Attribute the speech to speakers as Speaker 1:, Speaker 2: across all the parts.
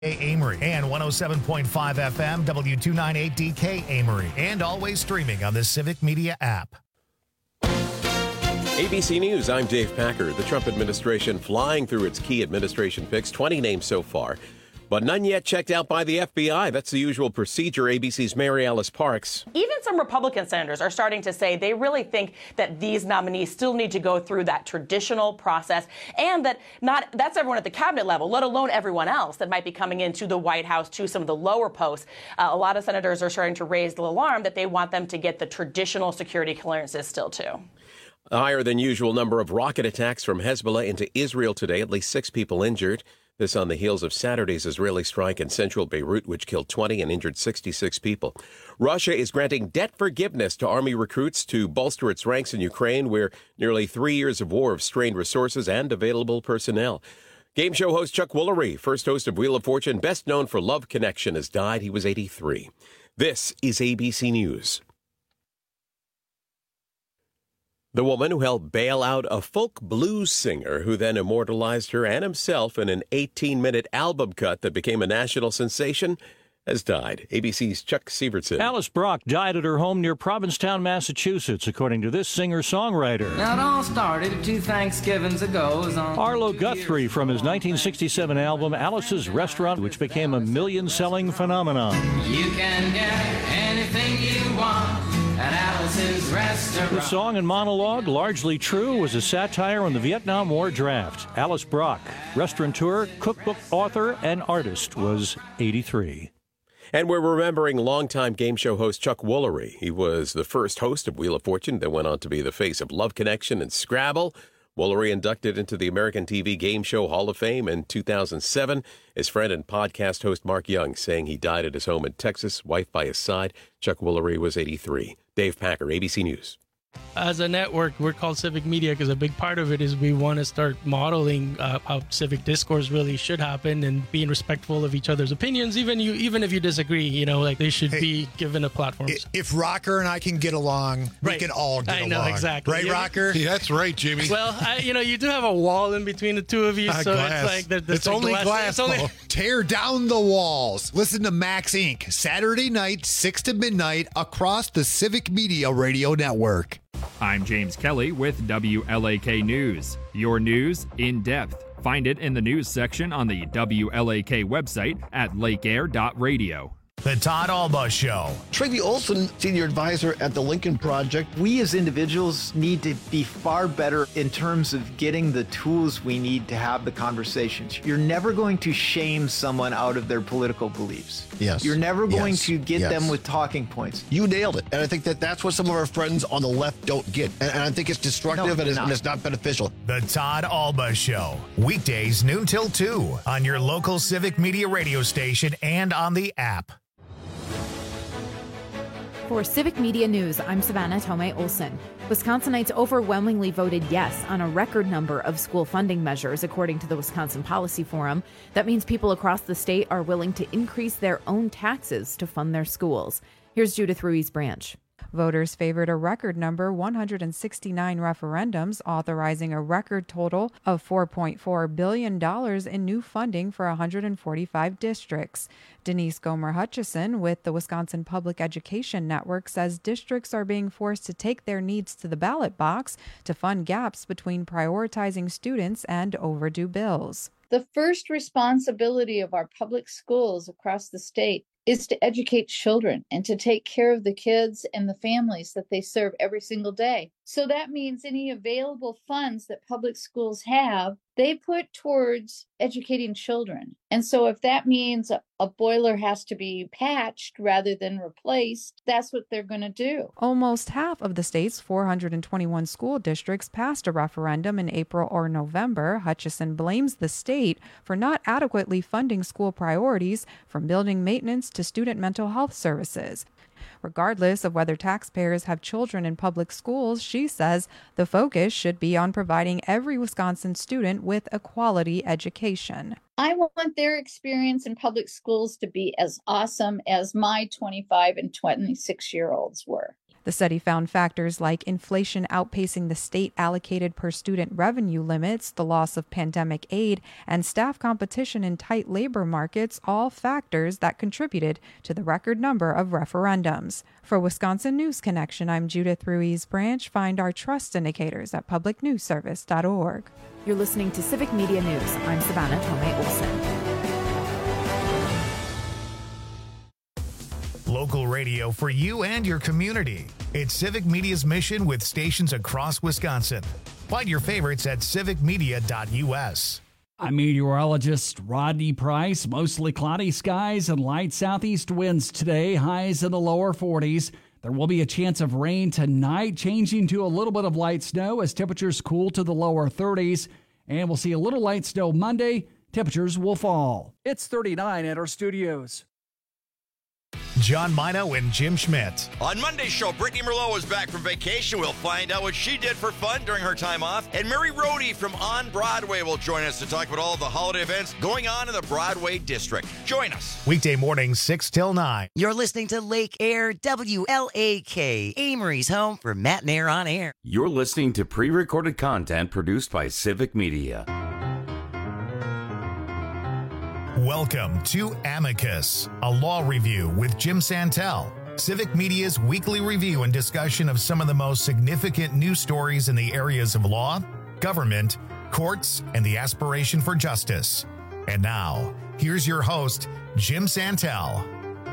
Speaker 1: Amory and 107.5 FM W298DK Amory, and always streaming on the Civic Media app.
Speaker 2: ABC News, I'm Dave Packer. The Trump administration flying through its key administration picks, 20 names so far, but none yet checked out by the FBI. That's the usual procedure. ABC's Mary Alice Parks.
Speaker 3: Even some Republican senators are starting to say they really think that these nominees still need to go through that traditional process, and that's everyone at the cabinet level, let alone everyone else that might be coming into the White House to some of the lower posts. A lot of senators are starting to raise the alarm that they want them to get the traditional security clearances still too.
Speaker 2: A higher than usual number of rocket attacks from Hezbollah into Israel today, at least 6 people injured. This on the heels of Saturday's Israeli strike in central Beirut, which killed 20 and injured 66 people. Russia is granting debt forgiveness to army recruits to bolster its ranks in Ukraine, where nearly 3 years of war have strained resources and available personnel. Game show host Chuck Woolery, first host of Wheel of Fortune, best known for Love Connection, has died. He was 83. This is ABC News. The woman who helped bail out a folk blues singer who then immortalized her and himself in an 18-minute album cut that became a national sensation has died. ABC's Chuck Sievertson.
Speaker 4: Alice Brock died at her home near Provincetown, Massachusetts, according to this singer-songwriter.
Speaker 5: Now, it all started 2 Thanksgivings ago.
Speaker 4: Arlo Guthrie from his 1967 album Alice's Restaurant, which became a million-selling phenomenon.
Speaker 5: You can get anything you want at Alice's Restaurant.
Speaker 4: The song and monologue, largely true, was a satire on the Vietnam War draft. Alice Brock, restaurateur, cookbook author, and artist, was 83.
Speaker 2: And we're remembering longtime game show host Chuck Woolery. He was the first host of Wheel of Fortune, then went on to be the face of Love Connection and Scrabble. Woolery inducted into the American TV Game Show Hall of Fame in 2007. His friend and podcast host Mark Young saying he died at his home in Texas, wife by his side. Chuck Woolery was 83. Dave Packer, ABC News.
Speaker 6: As a network, we're called Civic Media because a big part of it is we want to start modeling how civic discourse really should happen and being respectful of each other's opinions, even if you disagree. They should be given a platform.
Speaker 7: If Rocker and I can get along, we can all get along.
Speaker 6: I know, exactly.
Speaker 7: Right, Rocker?
Speaker 8: Yeah, that's right, Jimmy.
Speaker 6: Well, you do have a wall in between the two of you, so
Speaker 7: glass.
Speaker 6: It's like
Speaker 7: it's only glass. Tear down the walls. Listen to Max Inc. Saturday night, 6 to midnight, across the Civic Media Radio Network.
Speaker 9: I'm James Kelly with WLAK News. Your news in depth. Find it in the news section on the WLAK website at lakeair.radio.
Speaker 1: The Todd Alba Show.
Speaker 10: Tracy Olson, senior advisor at the Lincoln Project.
Speaker 11: We as individuals need to be far better in terms of getting the tools we need to have the conversations. You're never going to shame someone out of their political beliefs.
Speaker 10: Yes.
Speaker 11: You're never going to get them with talking points.
Speaker 10: You nailed it. And I think that's what some of our friends on the left don't get. And I think it's destructive and it's not beneficial.
Speaker 1: The Todd Alba Show. Weekdays noon till 2 on your local Civic Media radio station and on the app.
Speaker 12: For Civic Media News, I'm Savannah Tomei Olson. Wisconsinites overwhelmingly voted yes on a record number of school funding measures, according to the Wisconsin Policy Forum. That means people across the state are willing to increase their own taxes to fund their schools. Here's Judith Ruiz-Branch.
Speaker 13: Voters favored a record number, 169 referendums, authorizing a record total of $4.4 billion in new funding for 145 districts. Denise Gomer-Hutchison with the Wisconsin Public Education Network says districts are being forced to take their needs to the ballot box to fund gaps between prioritizing students and overdue bills.
Speaker 14: The first responsibility of our public schools across the state is to educate children and to take care of the kids and the families that they serve every single day. So that means any available funds that public schools have, they put towards educating children. And so if that means a boiler has to be patched rather than replaced, that's what they're going to do.
Speaker 13: Almost half of the state's 421 school districts passed a referendum in April or November. Hutchison blames the state for not adequately funding school priorities, from building maintenance to student mental health services. Regardless of whether taxpayers have children in public schools, she says the focus should be on providing every Wisconsin student with a quality education.
Speaker 14: I want their experience in public schools to be as awesome as my 25 and 26-year-olds were.
Speaker 13: The study found factors like inflation outpacing the state allocated per student revenue limits, the loss of pandemic aid, and staff competition in tight labor markets, all factors that contributed to the record number of referendums. For Wisconsin News Connection, I'm Judith Ruiz Branch. Find our trust indicators at publicnewsservice.org.
Speaker 12: You're listening to Civic Media News. I'm Savannah Tomei Olson.
Speaker 1: Local radio for you and your community. It's Civic Media's mission with stations across Wisconsin. Find your favorites at civicmedia.us.
Speaker 8: I'm meteorologist Rodney Price. Mostly cloudy skies and light southeast winds today. Highs in the lower 40s. There will be a chance of rain tonight, changing to a little bit of light snow as temperatures cool to the lower 30s. And we'll see a little light snow Monday. Temperatures will fall.
Speaker 15: It's 39 at our studios.
Speaker 1: John Mino and Jim Schmidt.
Speaker 16: On Monday's show, Brittany Merlot is back from vacation. We'll find out what she did for fun during her time off. And Mary Rohde from On Broadway will join us to talk about all the holiday events going on in the Broadway district. Join us.
Speaker 1: Weekday mornings, 6 till 9.
Speaker 17: You're listening to Lake Air WLAK, Amory's home for Matt and Air on Air.
Speaker 18: You're listening to pre-recorded content produced by Civic Media.
Speaker 1: Welcome to Amicus, a law review with Jim Santel. Civic Media's weekly review and discussion of some of the most significant news stories in the areas of law, government, courts, and the aspiration for justice. And now, here's your host, Jim Santel.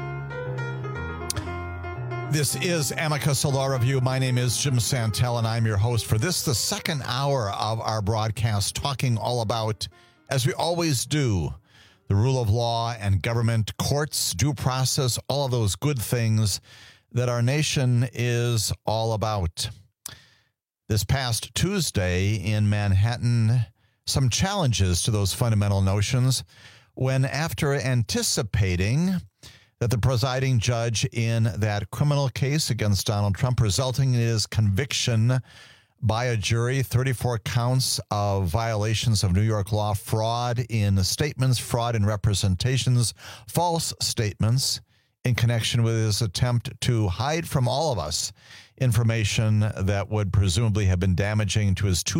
Speaker 19: This is Amicus, a law review. My name is Jim Santel, and I'm your host for this, the second hour of our broadcast, talking all about, as we always do, the rule of law and government, courts, due process, all of those good things that our nation is all about. This past Tuesday in Manhattan, some challenges to those fundamental notions when, after anticipating that the presiding judge in that criminal case against Donald Trump, resulting in his conviction by a jury, 34 counts of violations of New York law, fraud in statements, fraud in representations, false statements in connection with his attempt to hide from all of us information that would presumably have been damaging to his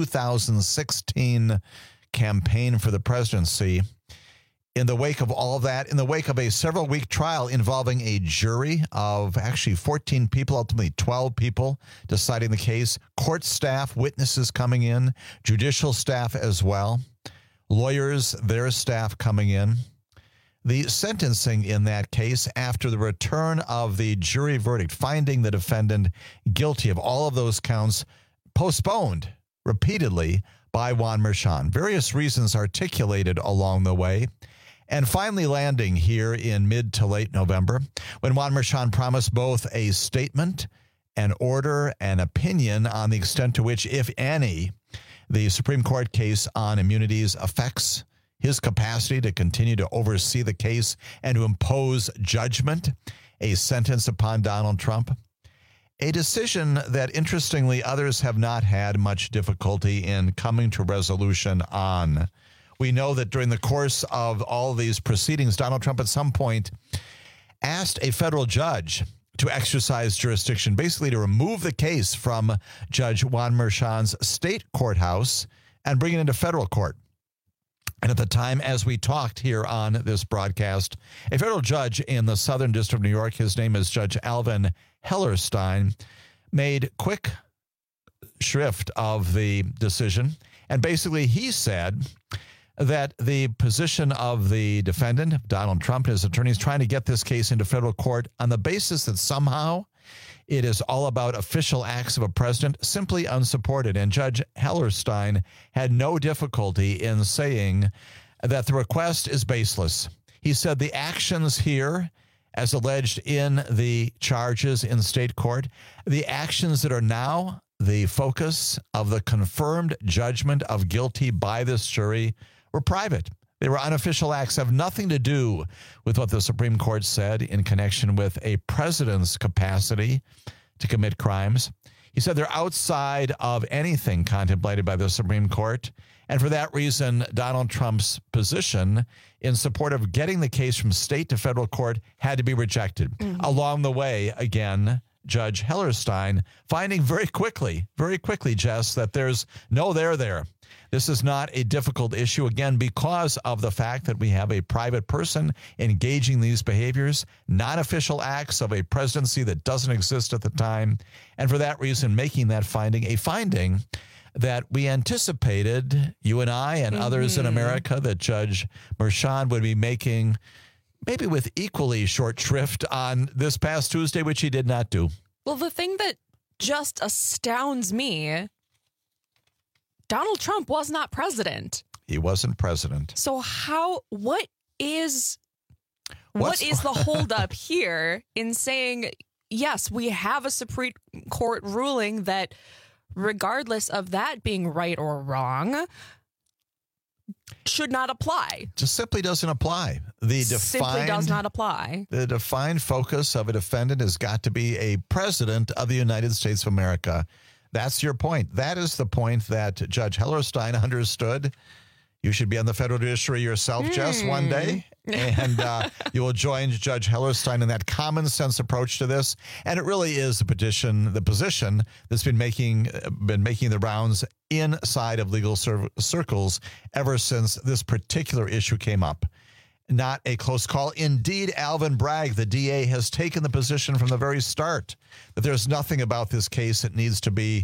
Speaker 19: 2016 campaign for the presidency. In the wake of all of that, in the wake of a several-week trial involving a jury of actually 14 people, ultimately 12 people deciding the case, court staff, witnesses coming in, judicial staff as well, lawyers, their staff coming in. The sentencing in that case, after the return of the jury verdict, finding the defendant guilty of all of those counts, postponed repeatedly by Juan Merchan. Various reasons articulated along the way. And finally landing here in mid to late November, when Juan Merchan promised both a statement, an order, an opinion on the extent to which, if any, the Supreme Court case on immunities affects his capacity to continue to oversee the case and to impose judgment, a sentence upon Donald Trump. A decision that, interestingly, others have not had much difficulty in coming to resolution on. We know that during the course of all of these proceedings, Donald Trump at some point asked a federal judge to exercise jurisdiction, basically to remove the case from Judge Juan Merchan's state courthouse and bring it into federal court. And at the time, as we talked here on this broadcast, a federal judge in the Southern District of New York, his name is Judge Alvin Hellerstein, made quick shrift of the decision. And basically he said that the position of the defendant, Donald Trump, and his attorneys trying to get this case into federal court on the basis that somehow it is all about official acts of a president, simply unsupported. And Judge Hellerstein had no difficulty in saying that the request is baseless. He said the actions here, as alleged in the charges in state court, the actions that are now the focus of the confirmed judgment of guilty by this jury were private. They were unofficial acts, have nothing to do with what the Supreme Court said in connection with a president's capacity to commit crimes. He said they're outside of anything contemplated by the Supreme Court. And for that reason, Donald Trump's position in support of getting the case from state to federal court had to be rejected. Along the way, again, Judge Hellerstein, finding very quickly, Jess, that there's no there. This is not a difficult issue, again, because of the fact that we have a private person engaging these behaviors, non-official acts of a presidency that doesn't exist at the time, and for that reason, making that finding a finding that we anticipated, you and I and others in America, that Judge Merchan would be making, maybe with equally short shrift, on this past Tuesday, which he did not do.
Speaker 20: Well, the thing that just astounds me, Donald Trump was not president.
Speaker 19: He wasn't president.
Speaker 20: So what is the holdup here in saying, yes, we have a Supreme Court ruling that, regardless of that being right or wrong, should not apply?
Speaker 19: Just simply doesn't apply.
Speaker 20: Simply does not apply.
Speaker 19: The defined focus of a defendant has got to be a president of the United States of America. That's your point. That is the point that Judge Hellerstein understood. You should be on the federal judiciary yourself, Jess, one day. And you will join Judge Hellerstein in that common sense approach to this. And it really is the position that's been making the rounds inside of legal circles ever since this particular issue came up. Not a close call. Indeed, Alvin Bragg, the DA, has taken the position from the very start that there's nothing about this case that needs to be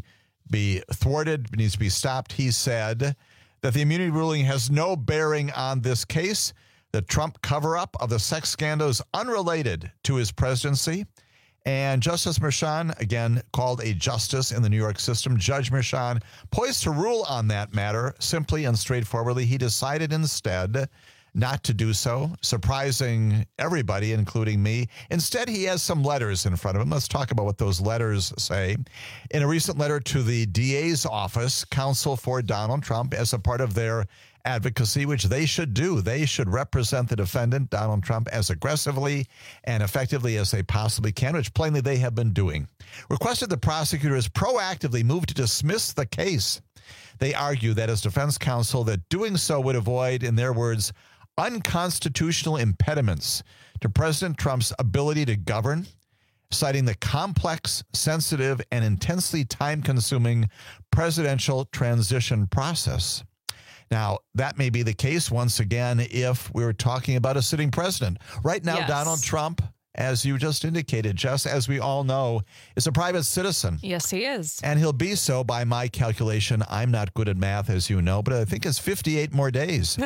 Speaker 19: thwarted, needs to be stopped. He said that the immunity ruling has no bearing on this case. The Trump cover-up of the sex scandal is unrelated to his presidency. And Justice Merchan, again, called a justice in the New York system, Judge Merchan, poised to rule on that matter simply and straightforwardly. He decided instead not to do so, surprising everybody, including me. Instead, he has some letters in front of him. Let's talk about what those letters say. In a recent letter to the DA's office, counsel for Donald Trump, as a part of their advocacy, which they should do, they should represent the defendant, Donald Trump, as aggressively and effectively as they possibly can, which plainly they have been doing. Requested the prosecutors proactively move to dismiss the case. They argue that as defense counsel, that doing so would avoid, in their words, unconstitutional impediments to President Trump's ability to govern, citing the complex, sensitive, and intensely time-consuming presidential transition process. Now, that may be the case, once again, if we were talking about a sitting president. Right now, yes. Donald Trump, as you just indicated, Jess, as we all know, is a private citizen.
Speaker 20: Yes, he is.
Speaker 19: And he'll be so by my calculation. I'm not good at math, as you know, but I think it's 58 more days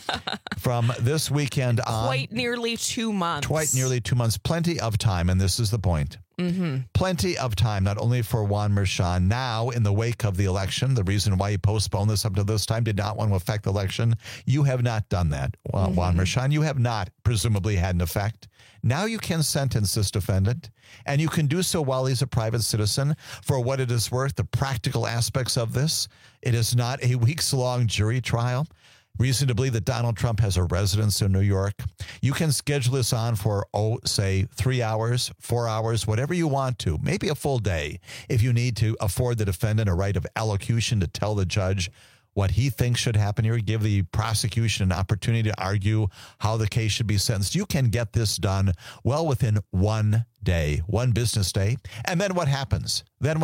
Speaker 19: from this weekend on.
Speaker 20: Quite nearly 2 months.
Speaker 19: Quite nearly 2 months. Plenty of time, and this is the point.
Speaker 20: Mm-hmm.
Speaker 19: Plenty of time, not only for Juan Merchan now in the wake of the election. The reason why he postponed this up to this time, did not want to affect the election. You have not done that, Juan Merchan. You have not presumably had an effect. Now you can sentence this defendant, and you can do so while he's a private citizen. For what it is worth, the practical aspects of this, it is not a weeks-long jury trial. Reason to believe that Donald Trump has a residence in New York. You can schedule this on for, say 3 hours, 4 hours, whatever you want to, maybe a full day, if you need to afford the defendant a right of allocution to tell the judge what he thinks should happen here, give the prosecution an opportunity to argue how the case should be sentenced. You can get this done well within 1 day, one business day. And then what happens?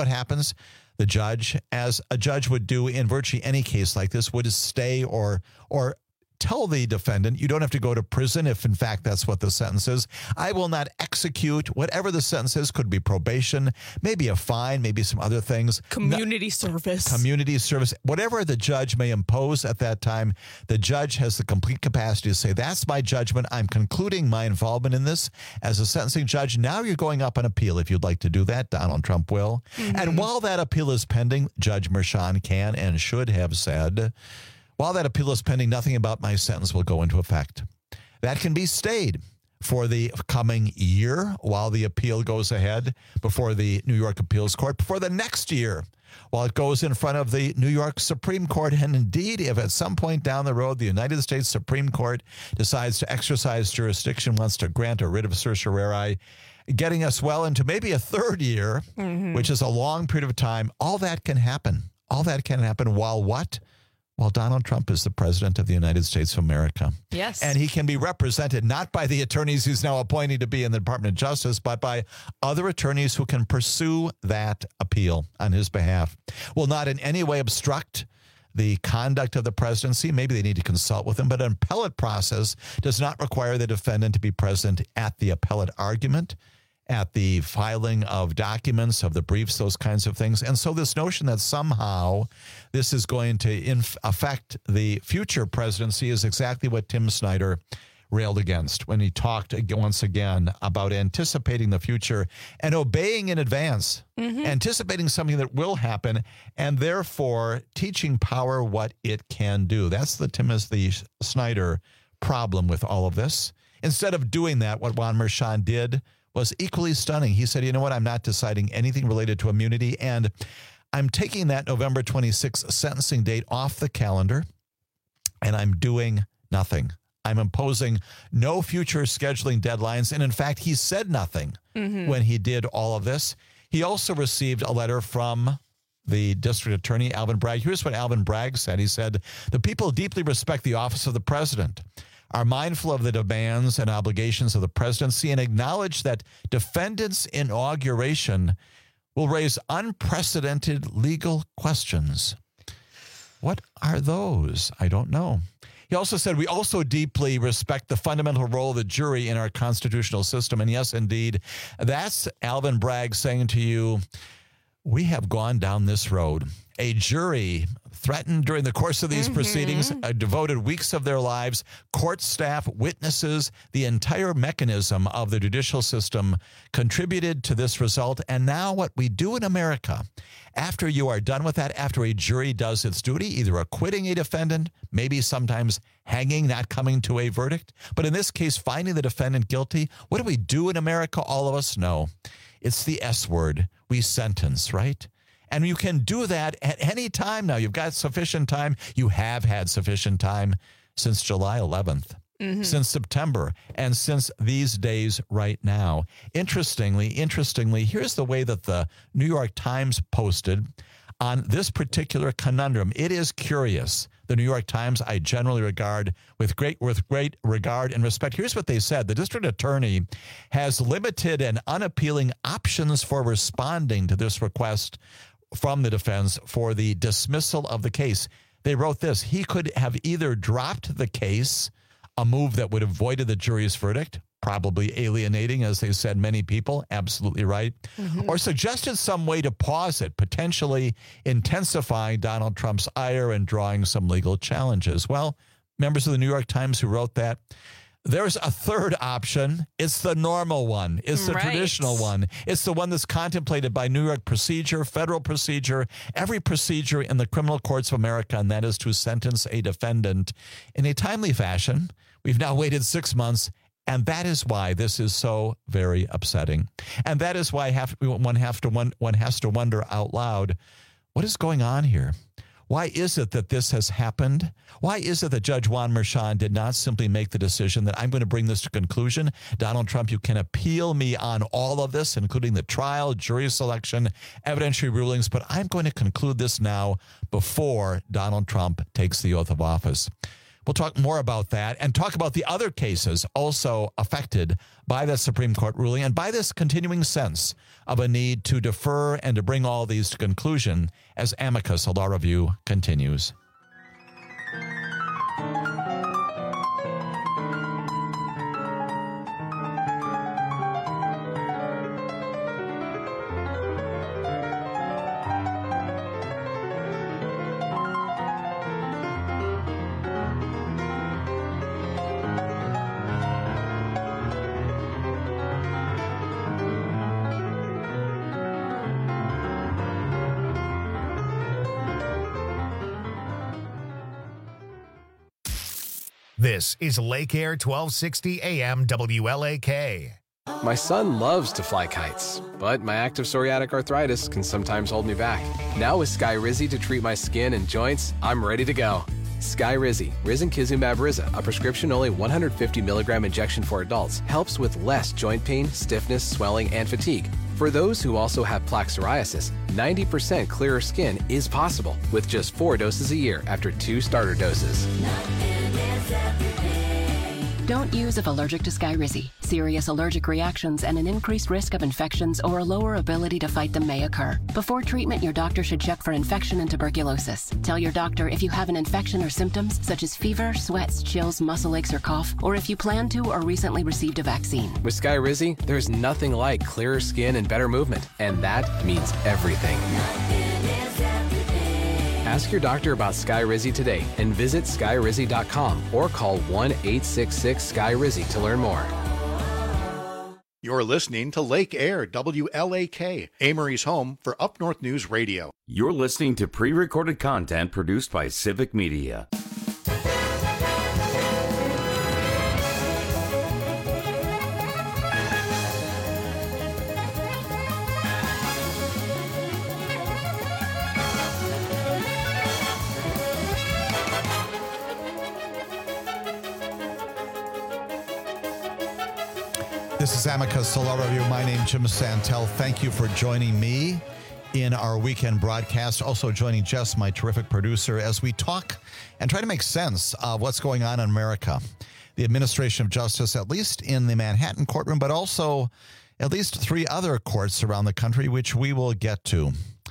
Speaker 19: The judge, as a judge would do in virtually any case like this, would stay or tell the defendant, you don't have to go to prison if, in fact, that's what the sentence is. I will not execute whatever the sentence is. Could be probation, maybe a fine, maybe some other things.
Speaker 20: Community service.
Speaker 19: Whatever the judge may impose at that time, the judge has the complete capacity to say, that's my judgment. I'm concluding my involvement in this as a sentencing judge. Now you're going up on appeal. If you'd like to do that, Donald Trump will. Mm-hmm. And while that appeal is pending, Judge Merchan can and should have said, while that appeal is pending, nothing about my sentence will go into effect. That can be stayed for the coming year while the appeal goes ahead before the New York Appeals Court, before the next year while it goes in front of the New York Supreme Court. And indeed, if at some point down the road the United States Supreme Court decides to exercise jurisdiction, wants to grant a writ of certiorari, getting us well into maybe a third year, which is a long period of time, all that can happen. All that can happen while what? Well, Donald Trump is the president of the United States of America.
Speaker 20: Yes.
Speaker 19: And he can be represented not by the attorneys he's now appointing to be in the Department of Justice, but by other attorneys who can pursue that appeal on his behalf. Will not in any way obstruct the conduct of the presidency. Maybe they need to consult with him, but an appellate process does not require the defendant to be present at the appellate argument, at the filing of documents, of the briefs, those kinds of things. And so this notion that somehow this is going to affect the future presidency is exactly what Tim Snyder railed against when he talked once again about anticipating the future and obeying in advance, anticipating something that will happen, and therefore teaching power what it can do. That's the Timothy Snyder problem with all of this. Instead of doing that, what Juan Merchan did was equally stunning. He said, you know what, I'm not deciding anything related to immunity, and I'm taking that November 26th sentencing date off the calendar, and I'm doing nothing. I'm imposing no future scheduling deadlines, and in fact, he said nothing when he did all of this. He also received a letter from the district attorney, Alvin Bragg. Here's what Alvin Bragg said. He said, the people deeply respect the office of the president, are mindful of the demands and obligations of the presidency, and acknowledge that defendants' inauguration will raise unprecedented legal questions. What are those? I don't know. He also said, we also deeply respect the fundamental role of the jury in our constitutional system. And yes, indeed, that's Alvin Bragg saying to you, we have gone down this road. A jury threatened during the course of these proceedings, devoted weeks of their lives, court staff, witnesses, the entire mechanism of the judicial system contributed to this result. And now what we do in America, after you are done with that, after a jury does its duty, either acquitting a defendant, maybe sometimes hanging, not coming to a verdict, but in this case, finding the defendant guilty, what do we do in America? All of us know. It's the S word. We sentence, right? And you can do that at any time now. You've got sufficient time. You have had sufficient time since July 11th, since September, and since these days right now. Interestingly, here's the way that the New York Times posted on this particular conundrum. It is curious. The New York Times, I generally regard with great regard and respect. Here's what they said. The district attorney has limited and unappealing options for responding to this request from the defense for the dismissal of the case. They wrote this: he could have either dropped the case, a move that would have voided the jury's verdict, probably alienating, as they said, many people, absolutely right, or suggested some way to pause it, potentially intensifying Donald Trump's ire and drawing some legal challenges. Well, members of the New York Times who wrote that, there's a third option. It's the normal one. It's the traditional one. It's the one that's contemplated by New York procedure, federal procedure, every procedure in the criminal courts of America, and that is to sentence a defendant in a timely fashion. We've now waited 6 months, and that is why this is so very upsetting. And that is why one has to wonder out loud, what is going on here? Why is it that this has happened? Why is it that Judge Juan Merchan did not simply make the decision that I'm going to bring this to conclusion? Donald Trump, you can appeal me on all of this, including the trial, jury selection, evidentiary rulings, but I'm going to conclude this now before Donald Trump takes the oath of office. We'll talk more about that and talk about the other cases also affected by the Supreme Court ruling and by this continuing sense of a need to defer and to bring all these to conclusion as Amicus, a law review, continues.
Speaker 1: This is Lake Air 1260 AM WLAK.
Speaker 21: My son loves to fly kites, but my active psoriatic arthritis can sometimes hold me back. Now with Skyrizi to treat my skin and joints, I'm ready to go. Skyrizi, Risankizumab Riza, a prescription-only 150 milligram injection for adults, helps with less joint pain, stiffness, swelling, and fatigue. For those who also have plaque psoriasis, 90% clearer skin is possible with just 4 doses a year after 2 starter doses.
Speaker 3: Don't use if allergic to Skyrizi. Serious allergic reactions and an increased risk of infections or a lower ability to fight them may occur. Before treatment, your doctor should check for infection and tuberculosis. Tell your doctor if you have an infection or symptoms such as fever, sweats, chills, muscle aches, or cough, or if you plan to or recently received a vaccine.
Speaker 21: With Skyrizi, there's nothing like clearer skin and better movement, and that means everything. Ask your doctor about Skyrizi today and visit skyrizi.com or call 1-866-SKY-RIZZI to learn more.
Speaker 22: You're listening to Lake Air, WLAK, Amory's home for Up North News Radio.
Speaker 18: You're listening to pre-recorded content produced by Civic Media.
Speaker 19: This is Amicus Solar Review. My name is Jim Santel. Thank you for joining me in our weekend broadcast. Also joining Jess, my terrific producer, as we talk and try to make sense of what's going on in America. The administration of justice, at least in the Manhattan courtroom, but also at least 3 other courts around the country, which we will get to.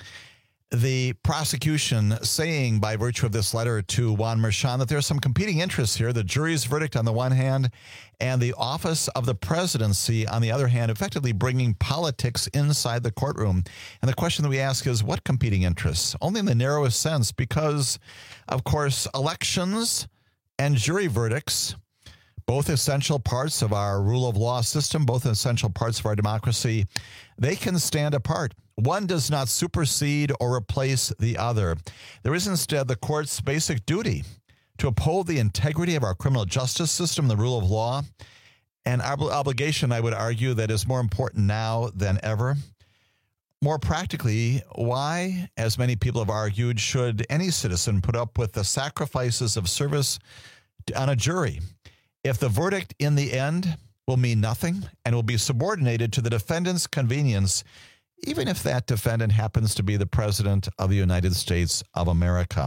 Speaker 19: The prosecution saying by virtue of this letter to Juan Merchan that there are some competing interests here, the jury's verdict on the one hand and the office of the presidency on the other hand, effectively bringing politics inside the courtroom. And the question that we ask is, what competing interests? Only in the narrowest sense, because, of course, elections and jury verdicts, both essential parts of our rule of law system, both essential parts of our democracy, they can stand apart. One does not supersede or replace the other. There is instead the court's basic duty to uphold the integrity of our criminal justice system, the rule of law, an obligation, I would argue, that is more important now than ever. More practically, why, as many people have argued, should any citizen put up with the sacrifices of service on a jury if the verdict in the end will mean nothing and will be subordinated to the defendant's convenience, even if that defendant happens to be the President of the United States of America?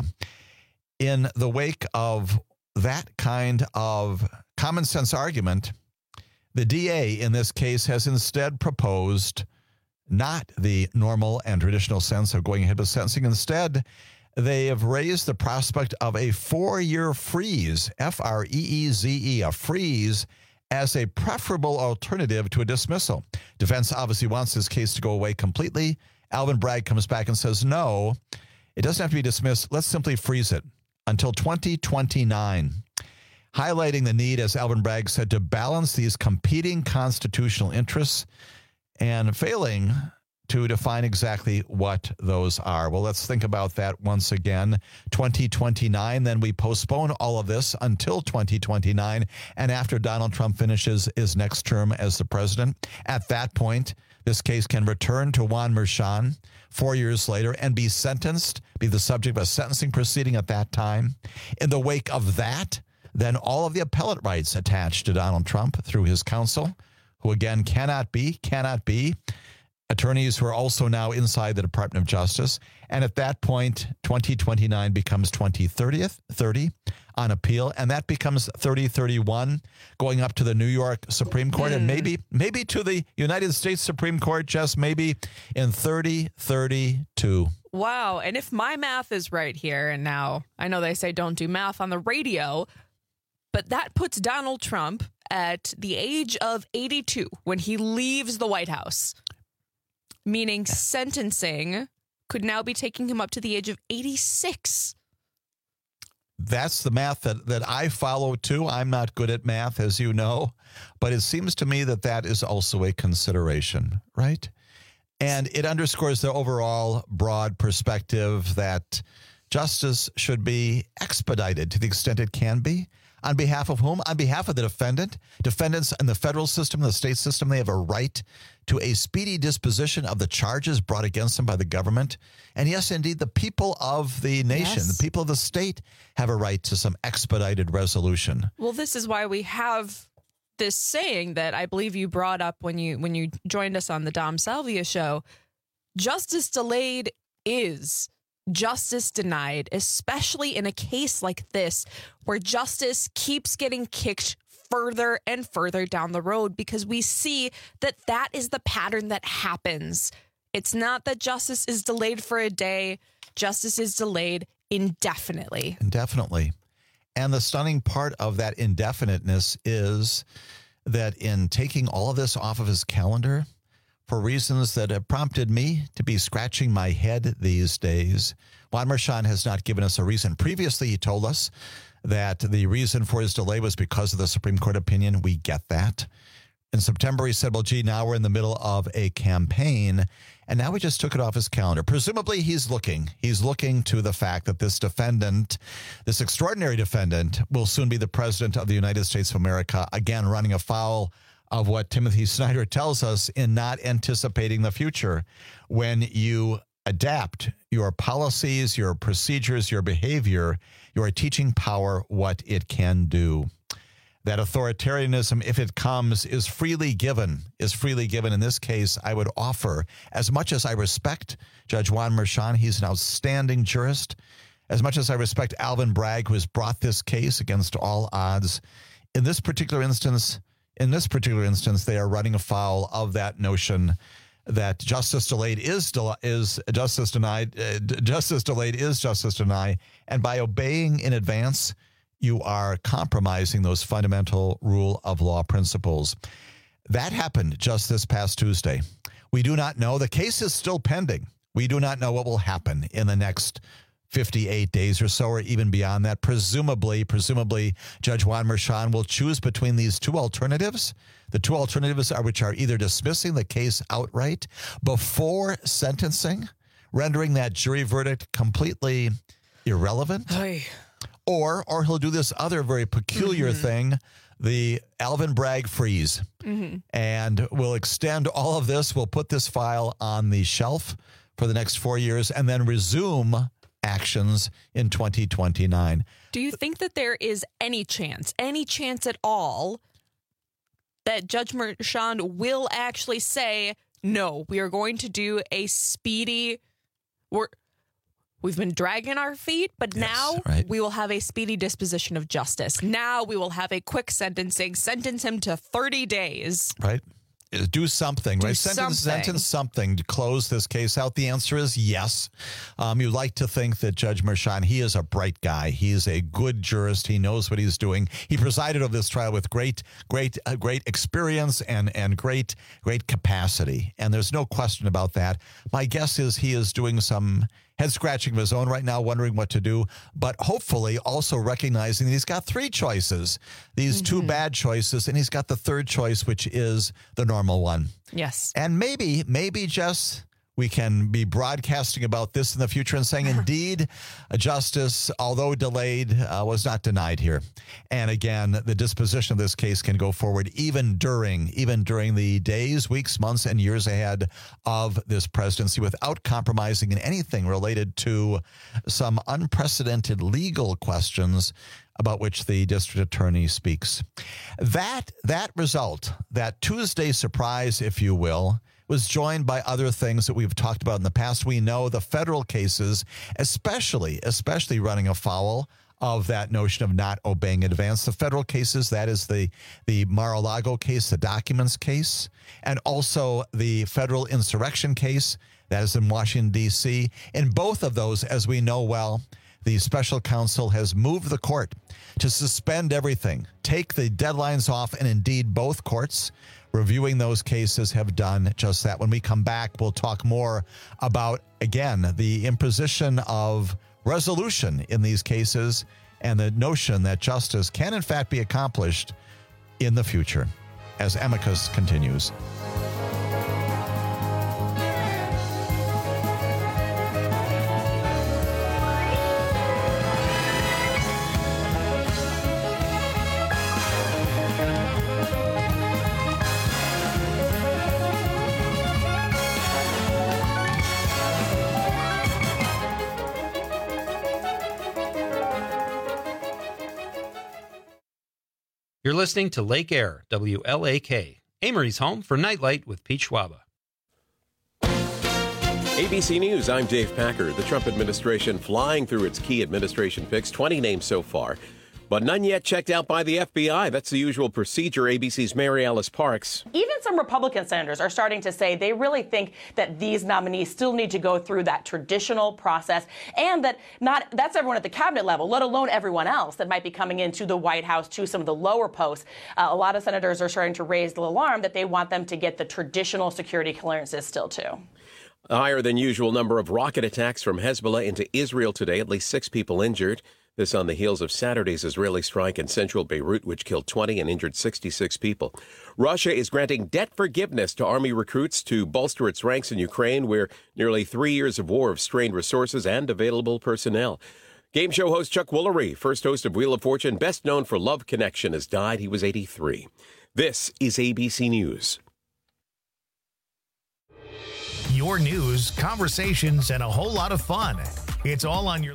Speaker 19: In the wake of that kind of common sense argument, the DA in this case has instead proposed not the normal and traditional sense of going ahead with sentencing. Instead, they have raised the prospect of a 4-year freeze, F-R-E-E-Z-E, a freeze, as a preferable alternative to a dismissal. Defense obviously wants this case to go away completely. Alvin Bragg comes back and says, no, it doesn't have to be dismissed. Let's simply freeze it until 2029, highlighting the need, as Alvin Bragg said, to balance these competing constitutional interests and failing to define exactly what those are. Well, let's think about that once again. 2029, then we postpone all of this until 2029, and after Donald Trump finishes his next term as the president. At that point, this case can return to Juan Merchan 4 years later and be sentenced, be the subject of a sentencing proceeding at that time. In the wake of that, then all of the appellate rights attached to Donald Trump through his counsel, who again cannot be attorneys who are also now inside the Department of Justice. And at that point, 2029 becomes 2030 on appeal, and that becomes 3031 going up to the New York Supreme Court and maybe to the United States Supreme Court, just maybe in 3032.
Speaker 20: Wow. And if my math is right here, and now I know they say don't do math on the radio, but that puts Donald Trump at the age of 82 when he leaves the White House. Meaning sentencing could now be taking him up to the age of 86.
Speaker 19: That's the math that I follow, too. I'm not good at math, as you know, but it seems to me that is also a consideration, right? And it underscores the overall broad perspective that justice should be expedited to the extent it can be. On behalf of whom? On behalf of the defendant. Defendants in the federal system, the state system, they have a right to a speedy disposition of the charges brought against them by the government. And yes, indeed, the people of the nation, the people of the state have a right to some expedited resolution.
Speaker 20: Well, this is why we have this saying that I believe you brought up when you joined us on the Dom Salvia show. Justice delayed is justice denied, especially in a case like this where justice keeps getting kicked further and further down the road, because we see that is the pattern that happens. It's not that justice is delayed for a day. Justice is delayed indefinitely.
Speaker 19: Indefinitely. And the stunning part of that indefiniteness is that in taking all of this off of his calendar, for reasons that have prompted me to be scratching my head these days, Juan Merchan has not given us a reason. Previously, he told us that the reason for his delay was because of the Supreme Court opinion. We get that. In September, he said, well, gee, now we're in the middle of a campaign, and now we just took it off his calendar. Presumably, he's looking to the fact that this defendant, this extraordinary defendant, will soon be the president of the United States of America, again, running afoul of what Timothy Snyder tells us in not anticipating the future. When you adapt your policies, your procedures, your behavior, you are teaching power what it can do. That authoritarianism, if it comes, is freely given. In this case, I would offer, as much as I respect Judge Juan Merchan, he's an outstanding jurist, as much as I respect Alvin Bragg, who has brought this case against all odds, in this particular instance, they are running afoul of that notion that justice delayed is justice denied. Justice delayed is justice denied. And by obeying in advance, you are compromising those fundamental rule of law principles. That happened just this past Tuesday. We do not know. The case is still pending. We do not know what will happen in the next 58 days or so, or even beyond that. Presumably, Judge Juan Merchan will choose between these two alternatives. The two alternatives which are either dismissing the case outright before sentencing, rendering that jury verdict completely irrelevant, or he'll do this other very peculiar thing, the Alvin Bragg freeze, and we'll extend all of this. We'll put this file on the shelf for the next 4 years and then resume actions in 2029.
Speaker 20: Do you think that there is any chance at all, that Judge Merchan will actually say, no, we are going to do a speedy, we've been dragging our feet, but now we will have a speedy disposition of justice. Now we will have a quick sentencing, sentence him to 30 days.
Speaker 19: Right. Do something, right? Sentence something to close this case out. The answer is yes. You'd like to think that Judge Merchan, he is a bright guy. He is a good jurist. He knows what he's doing. He presided over this trial with great experience and great capacity. And there's no question about that. My guess is he is doing some head scratching of his own right now, wondering what to do, but hopefully also recognizing that he's got three choices, these two bad choices, and he's got the third choice, which is the normal one.
Speaker 20: Yes.
Speaker 19: And maybe just we can be broadcasting about this in the future and saying, indeed, justice, although delayed, was not denied here. And again, the disposition of this case can go forward even during the days, weeks, months, and years ahead of this presidency without compromising in anything related to some unprecedented legal questions about which the district attorney speaks. That result, that Tuesday surprise, if you will, was joined by other things that we've talked about in the past. We know the federal cases, especially running afoul of that notion of not obeying in advance. The federal cases, that is the Mar-a-Lago case, the documents case, and also the federal insurrection case, that is in Washington, D.C. In both of those, as we know well, the special counsel has moved the court to suspend everything, take the deadlines off, and indeed both courts reviewing those cases have done just that. When we come back, we'll talk more about, again, the imposition of resolution in these cases and the notion that justice can, in fact, be accomplished in the future, as Amicus continues.
Speaker 4: You're listening to Lake Air, WLAK, Amory's home for Nightlight with Pete Schwaba.
Speaker 2: ABC News, I'm Dave Packer. The Trump administration flying through its key administration picks, 20 names so far, but none yet checked out by the FBI. That's the usual procedure. ABC's Mary Alice Parks.
Speaker 5: Even some Republican senators are starting to say they really think that these nominees still need to go through that traditional process, and that that's everyone at the cabinet level, let alone everyone else that might be coming into the White House to some of the lower posts. A lot of senators are starting to raise the alarm that they want them to get the traditional security clearances still too.
Speaker 2: A higher than usual number of rocket attacks from Hezbollah into Israel today, at least 6 people injured. This on the heels of Saturday's Israeli strike in central Beirut, which killed 20 and injured 66 people. Russia is granting debt forgiveness to army recruits to bolster its ranks in Ukraine, where nearly 3 years of war have strained resources and available personnel. Game show host Chuck Woolery, first host of Wheel of Fortune, best known for Love Connection, has died. He was 83. This is ABC News.
Speaker 1: Your news, conversations, and a whole lot of fun. It's all on your...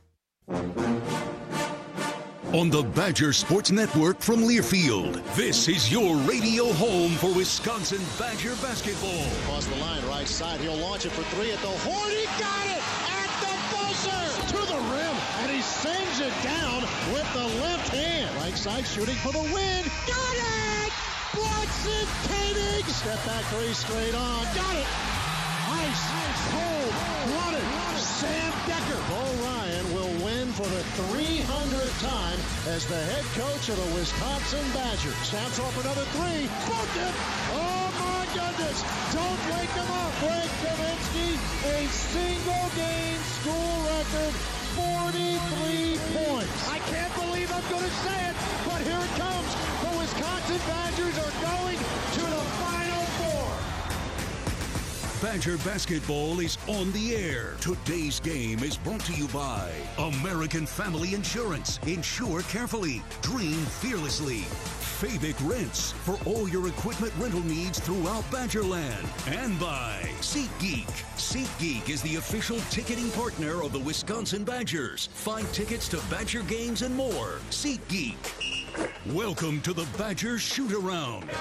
Speaker 23: On the Badger Sports Network from Learfield, this is your radio home for Wisconsin Badger basketball.
Speaker 10: Across the line, right side, he'll launch it for 3 at the horn. He got it at the buzzer to the rim, and he sends it down with the left hand. Right side shooting for the win. Got it! Bronson Koenig. Step back 3 straight on. Got it! Ice, cold, blooded, Sam Decker. Bo Ryan will win for the 300th time as the head coach of the Wisconsin Badgers. Snaps off another 3. Booked it. Oh, my goodness. Don't wake him up. Greg Kaminsky, a single-game school record, 43 points. I can't believe I'm going to say it, but here it comes. The Wisconsin Badgers are going to the Final Four.
Speaker 23: Badger basketball is on the air. Today's game is brought to you by American Family Insurance. Insure carefully. Dream fearlessly. Fabic Rents for all your equipment rental needs throughout Badgerland. And by SeatGeek. SeatGeek is the official ticketing partner of the Wisconsin Badgers. Find tickets to Badger games and more. SeatGeek. Welcome to the Badgers Shoot-Around.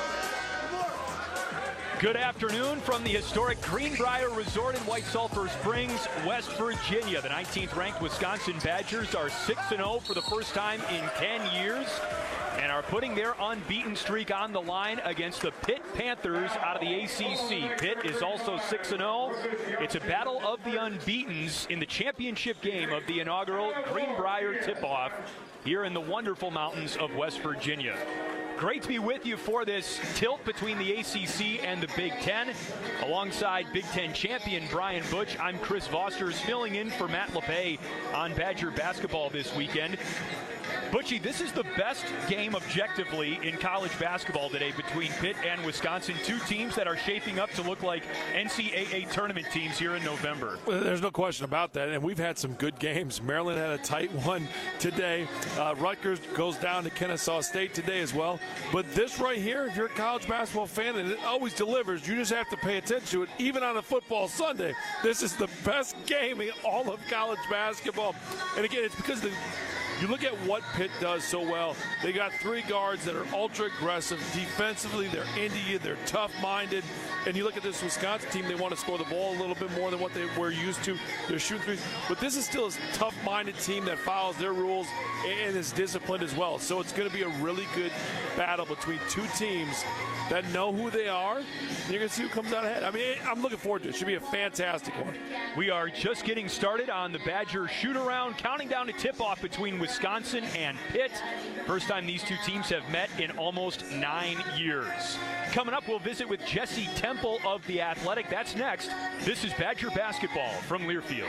Speaker 24: Good afternoon from the historic Greenbrier Resort in White Sulphur Springs, West Virginia. The 19th ranked Wisconsin Badgers are 6-0 for the first time in 10 years and are putting their unbeaten streak on the line against the Pitt Panthers out of the ACC. Pitt is also 6-0. It's a battle of the unbeatens in the championship game of the inaugural Greenbrier tip-off here in the wonderful mountains of West Virginia. Great to be with you for this tilt between the ACC and the Big Ten. Alongside Big Ten champion Brian Butch, I'm Chris Vosters, filling in for Matt LePay on Badger basketball this weekend. Butchie, this is the best game objectively in college basketball today between Pitt and Wisconsin, 2 teams that are shaping up to look like NCAA tournament teams here in November.
Speaker 25: Well, there's no question about that, and we've had some good games. Maryland had a tight one today. Rutgers goes down to Kennesaw State today as well. But this right here, if you're a college basketball fan, and it always delivers, you just have to pay attention to it, even on a football Sunday. This is the best game in all of college basketball. And again, it's because you look at what Pitt does so well. They got 3 guards that are ultra aggressive. Defensively, they're into you. They're tough-minded. And you look at this Wisconsin team, they want to score the ball a little bit more than what they were used to. They're shooting threes. But this is still a tough-minded team that follows their rules and is disciplined as well. So it's going to be a really good battle between 2 teams that know who they are. And you're going to see who comes out ahead. I mean, I'm looking forward to it. It should be a fantastic one.
Speaker 24: We are just getting started on the Badger shoot-around, counting down to tip-off between Wisconsin and Pitt. First time these 2 teams have met in almost 9 years. Coming up, we'll visit with Jesse Temple of The Athletic. That's next. This is Badger basketball from Learfield.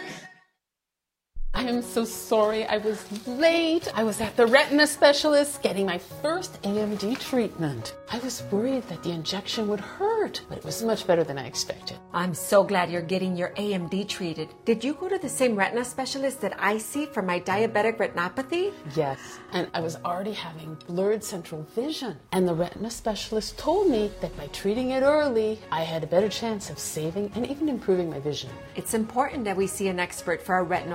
Speaker 26: I am so sorry I was late. I was at the retina specialist getting my first AMD treatment. I was worried that the injection would hurt, but it was much better than I expected.
Speaker 27: I'm so glad you're getting your AMD treated. Did you go to the same retina specialist that I see for my diabetic retinopathy?
Speaker 26: Yes, and I was already having blurred central vision. And the retina specialist told me that by treating it early, I had a better chance of saving and even improving my vision.
Speaker 27: It's important that we see an expert for our retinal condition.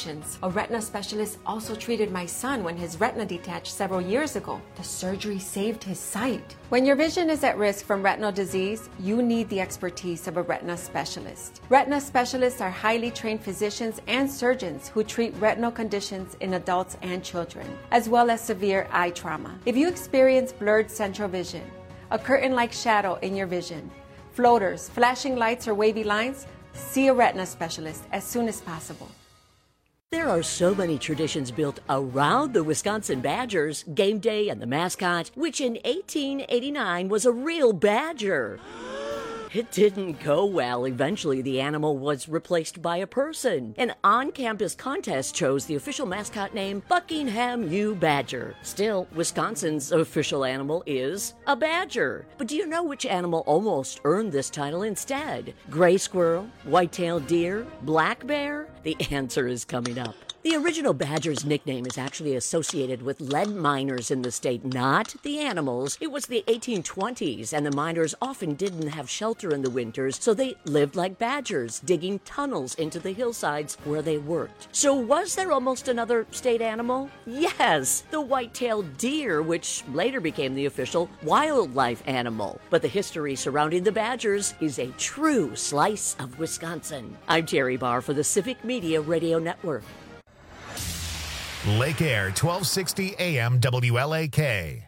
Speaker 27: conditions. A retina specialist also treated my son when his retina detached several years ago. The surgery saved his sight. When your vision is at risk from retinal disease, you need the expertise of a retina specialist. Retina specialists are highly trained physicians and surgeons who treat retinal conditions in adults and children, as well as severe eye trauma. If you experience blurred central vision, a curtain-like shadow in your vision, floaters, flashing lights, or wavy lines, see a retina specialist as soon as possible.
Speaker 6: There are so many traditions built around the Wisconsin Badgers, game day and the mascot, which in 1889 was a real badger. It didn't go well. Eventually, the animal was replaced by a person. An on-campus contest chose the official mascot name Buckingham U. Badger. Still, Wisconsin's official animal is a badger. But do you know which animal almost earned this title instead? Gray squirrel, white-tailed deer, black bear? The answer is coming up. The original badger's nickname is actually associated with lead miners in the state, not the animals. It was the 1820s, and the miners often didn't have shelter in the winters, so they lived like badgers, digging tunnels into the hillsides where they worked. So was there almost another state animal? Yes, the white-tailed deer, which later became the official wildlife animal. But the history surrounding the badgers is a true slice of Wisconsin. I'm Terry Barr for the Civic Media Radio Network.
Speaker 1: Lake Air, 1260 AM WLAK.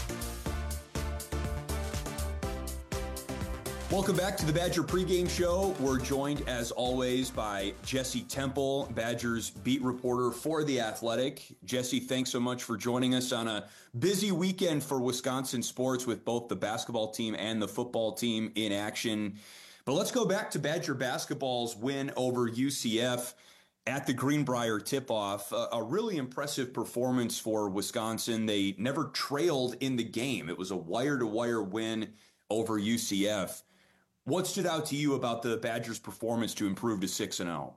Speaker 7: Welcome back to the Badger pregame show. We're joined, as always, by Jesse Temple, Badgers beat reporter for The Athletic. Jesse, thanks so much for joining us on a busy weekend for Wisconsin sports with both the basketball team and the football team in action. But let's go back to Badger basketball's win over UCF at the Greenbrier tip-off. A really impressive performance for Wisconsin. They never trailed in the game. It was a wire-to-wire win over UCF. What stood out to you about the Badgers' performance to improve to 6-0?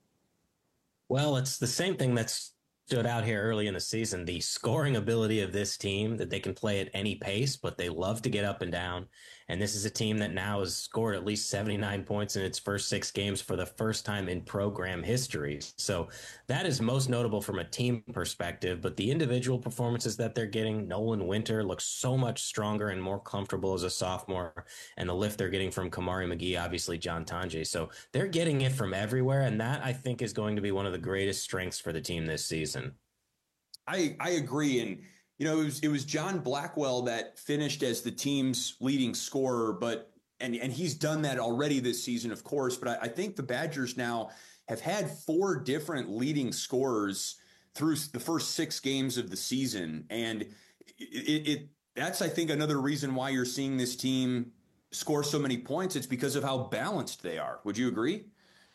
Speaker 9: Well, it's the same thing that stood out here early in the season. The scoring ability of this team, that they can play at any pace, but they love to get up and down. And this is a team that now has scored at least 79 points in its first 6 games for the first time in program history. So that is most notable from a team perspective. But the individual performances that they're getting, Nolan Winter looks so much stronger and more comfortable as a sophomore. And the lift they're getting from Kamari McGee, obviously John Tonje. So they're getting it from everywhere. And that, I think, is going to be one of the greatest strengths for the team this season.
Speaker 7: I agree. And you know, it was John Blackwell that finished as the team's leading scorer, but and he's done that already this season, of course. But I think the Badgers now have had 4 different leading scorers through the first 6 games of the season, and that's, I think, another reason why you're seeing this team score so many points. It's because of how balanced they are. Would you agree?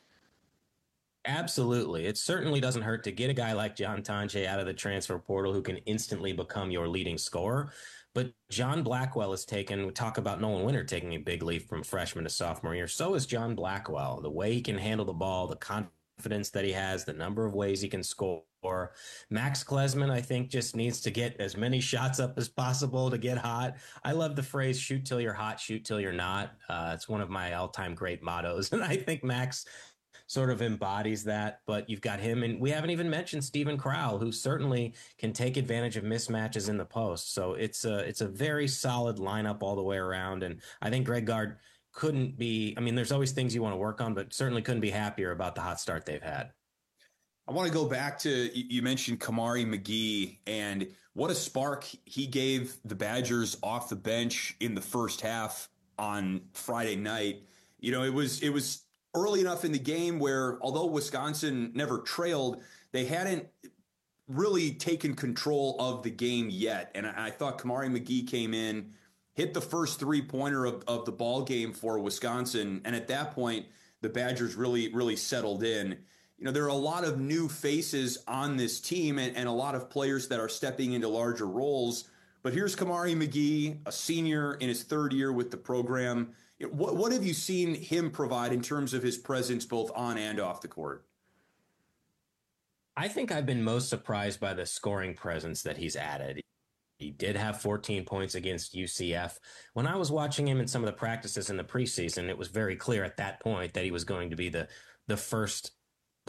Speaker 9: Absolutely. It certainly doesn't hurt to get a guy like John Tonje out of the transfer portal who can instantly become your leading scorer. But John Blackwell has taken, we talk about Nolan Winter taking a big leap from freshman to sophomore year. So is John Blackwell. The way he can handle the ball, the confidence that he has, the number of ways he can score. Max Klesman, I think, just needs to get as many shots up as possible to get hot. I love the phrase, shoot till you're hot, shoot till you're not. It's one of my all-time great mottos. And I think Max sort of embodies that, but you've got him, and we haven't even mentioned Steven Crowell, who certainly can take advantage of mismatches in the post. So it's a very solid lineup all the way around, and I think Greg Gard couldn't be, I mean, there's always things you want to work on, but certainly couldn't be happier about the hot start they've had.
Speaker 7: I want to go back to, you mentioned Kamari McGee, and what a spark he gave the Badgers off the bench in the first half on Friday night. You know, it was early enough in the game where, although Wisconsin never trailed, they hadn't really taken control of the game yet. And I thought Kamari McGee came in, hit the first 3-pointer of the ball game for Wisconsin. And at that point, the Badgers really settled in. You know, there are a lot of new faces on this team and a lot of players that are stepping into larger roles. But here's Kamari McGee, a senior in his 3rd year with the program. What have you seen him provide in terms of his presence both on and off the court?
Speaker 9: I think I've been most surprised by the scoring presence that he's added. He did have 14 points against UCF. When I was watching him in some of the practices in the preseason, it was very clear at that point that he was going to be the first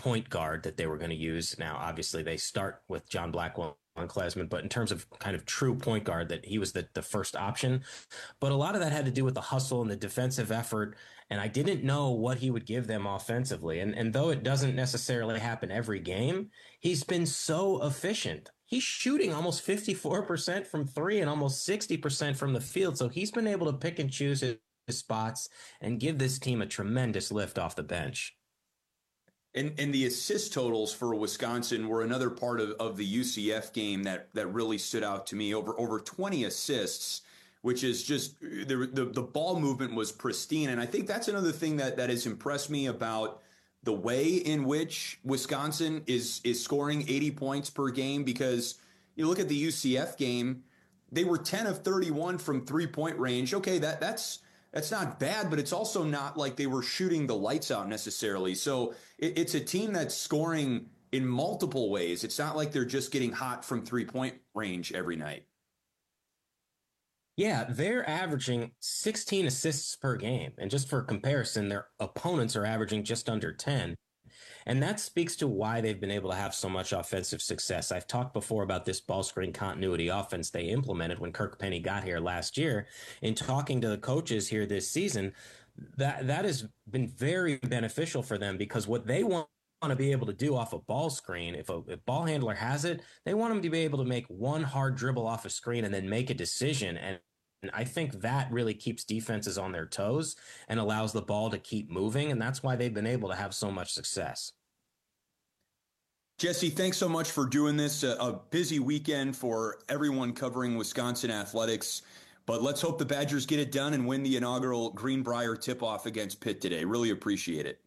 Speaker 9: point guard that they were going to use. Now, obviously, they start with John Blackwell and Klesmond, but in terms of kind of true point guard, that he was the first option. But a lot of that had to do with the hustle and the defensive effort, and I didn't know what he would give them offensively. And though it doesn't necessarily happen every game, he's been so efficient. He's shooting almost 54% from three and almost 60% from the field, so he's been able to pick and choose his spots and give this team a tremendous lift off the bench.
Speaker 7: And the assist totals for Wisconsin were another part of the UCF game that really stood out to me. Over 20 assists, which is just the ball movement was pristine. And I think that's another thing that has impressed me about the way in which Wisconsin is scoring 80 points per game, because you look at the UCF game, they were 10 of 31 from 3-point range. Okay, that's not bad, but it's also not like they were shooting the lights out necessarily. So it's a team that's scoring in multiple ways. It's not like they're just getting hot from 3-point range every night.
Speaker 9: Yeah, they're averaging 16 assists per game. And just for comparison, their opponents are averaging just under 10. And that speaks to why they've been able to have so much offensive success. I've talked before about this ball screen continuity offense they implemented when Kirk Penny got here last year. In talking to the coaches here this season, that has been very beneficial for them, because what they want to be able to do off a ball screen, if a ball handler has it, they want them to be able to make one hard dribble off a screen and then make a decision. And I think that really keeps defenses on their toes and allows the ball to keep moving. And that's why they've been able to have so much success.
Speaker 7: Jesse, thanks so much for doing this. A busy weekend for everyone covering Wisconsin athletics. But let's hope the Badgers get it done and win the inaugural Greenbrier tip-off against Pitt today. Really appreciate it.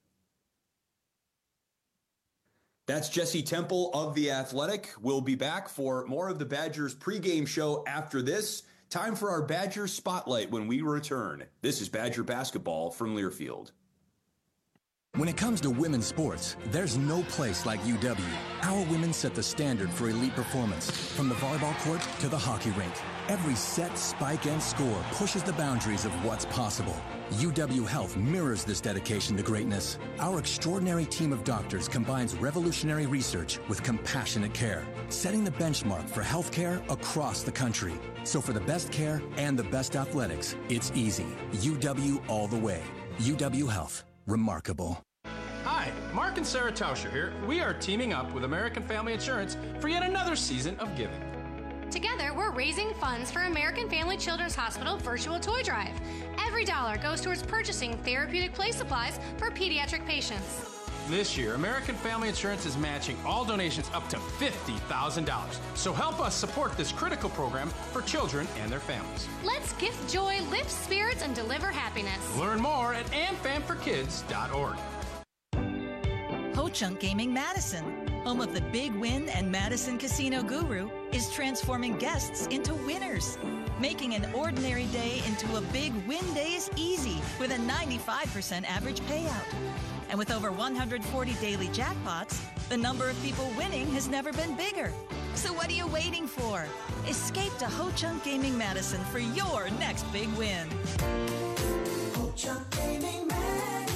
Speaker 7: That's Jesse Temple of The Athletic. We'll be back for more of the Badgers pregame show after this. Time for our Badgers Spotlight when we return. This is Badger Basketball from Learfield.
Speaker 8: When it comes to women's sports, there's no place like UW. Our women set the standard for elite performance, from the volleyball court to the hockey rink. Every set, spike, and score pushes the boundaries of what's possible. UW Health mirrors this dedication to greatness. Our extraordinary team of doctors combines revolutionary research with compassionate care, setting the benchmark for healthcare across the country. So for the best care and the best athletics, it's easy. UW all the way. UW Health. Remarkable.
Speaker 11: Hi, Mark and Sarah Tauscher here. We are teaming up with American Family Insurance for yet another season of giving.
Speaker 12: Together, we're raising funds for American Family Children's Hospital Virtual Toy Drive. Every dollar goes towards purchasing therapeutic play supplies for pediatric patients.
Speaker 11: This year, American Family Insurance is matching all donations up to $50,000. So help us support this critical program for children and their families.
Speaker 12: Let's gift joy, lift spirits, and deliver happiness.
Speaker 11: Learn more at amfamforkids.org.
Speaker 13: Ho-Chunk Gaming Madison, home of the Big Win and Madison Casino Guru, is transforming guests into winners, making an ordinary day into a Big Win Days easy with a 95% average payout. And with over 140 daily jackpots, the number of people winning has never been bigger. So what are you waiting for? Escape to Ho-Chunk Gaming Madison for your next big win. Ho-Chunk Gaming Madison.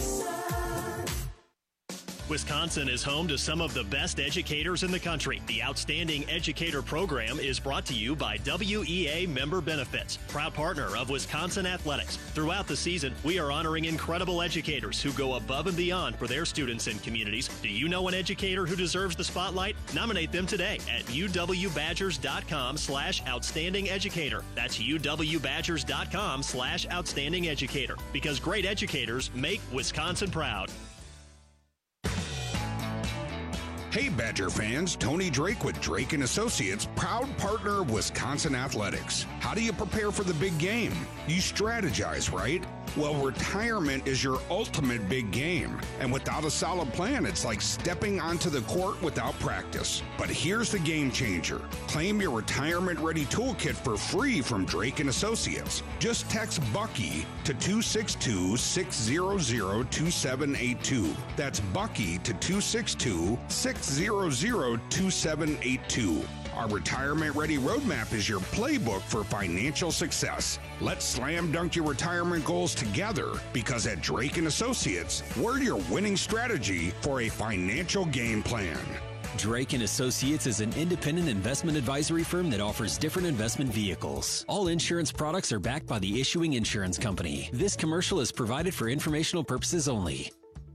Speaker 14: Wisconsin is home to some of the best educators in the country. The Outstanding Educator Program is brought to you by WEA Member Benefits, proud partner of Wisconsin Athletics. Throughout the season, we are honoring incredible educators who go above and beyond for their students and communities. Do you know an educator who deserves the spotlight? Nominate them today at uwbadgers.com/outstanding educator. That's uwbadgers.com/outstanding educator. Because great educators make Wisconsin proud.
Speaker 15: Hey Badger fans, Tony Drake with Drake & Associates, proud partner of Wisconsin Athletics. How do you prepare for the big game? You strategize, right? Well, retirement is your ultimate big game. And without a solid plan, it's like stepping onto the court without practice. But here's the game changer. Claim your retirement-ready toolkit for free from Drake & Associates. Just text Bucky to 262-600-2782. That's Bucky to 262-600-2782. 800-600-2782. Our Retirement Ready Roadmap is your playbook for financial success. Let's slam dunk your retirement goals together, because at Drake & Associates, we're your winning strategy for a financial game plan.
Speaker 3: Drake & Associates is an independent investment advisory firm that offers different investment vehicles. All insurance products are backed by the issuing insurance company. This commercial is provided for informational purposes only.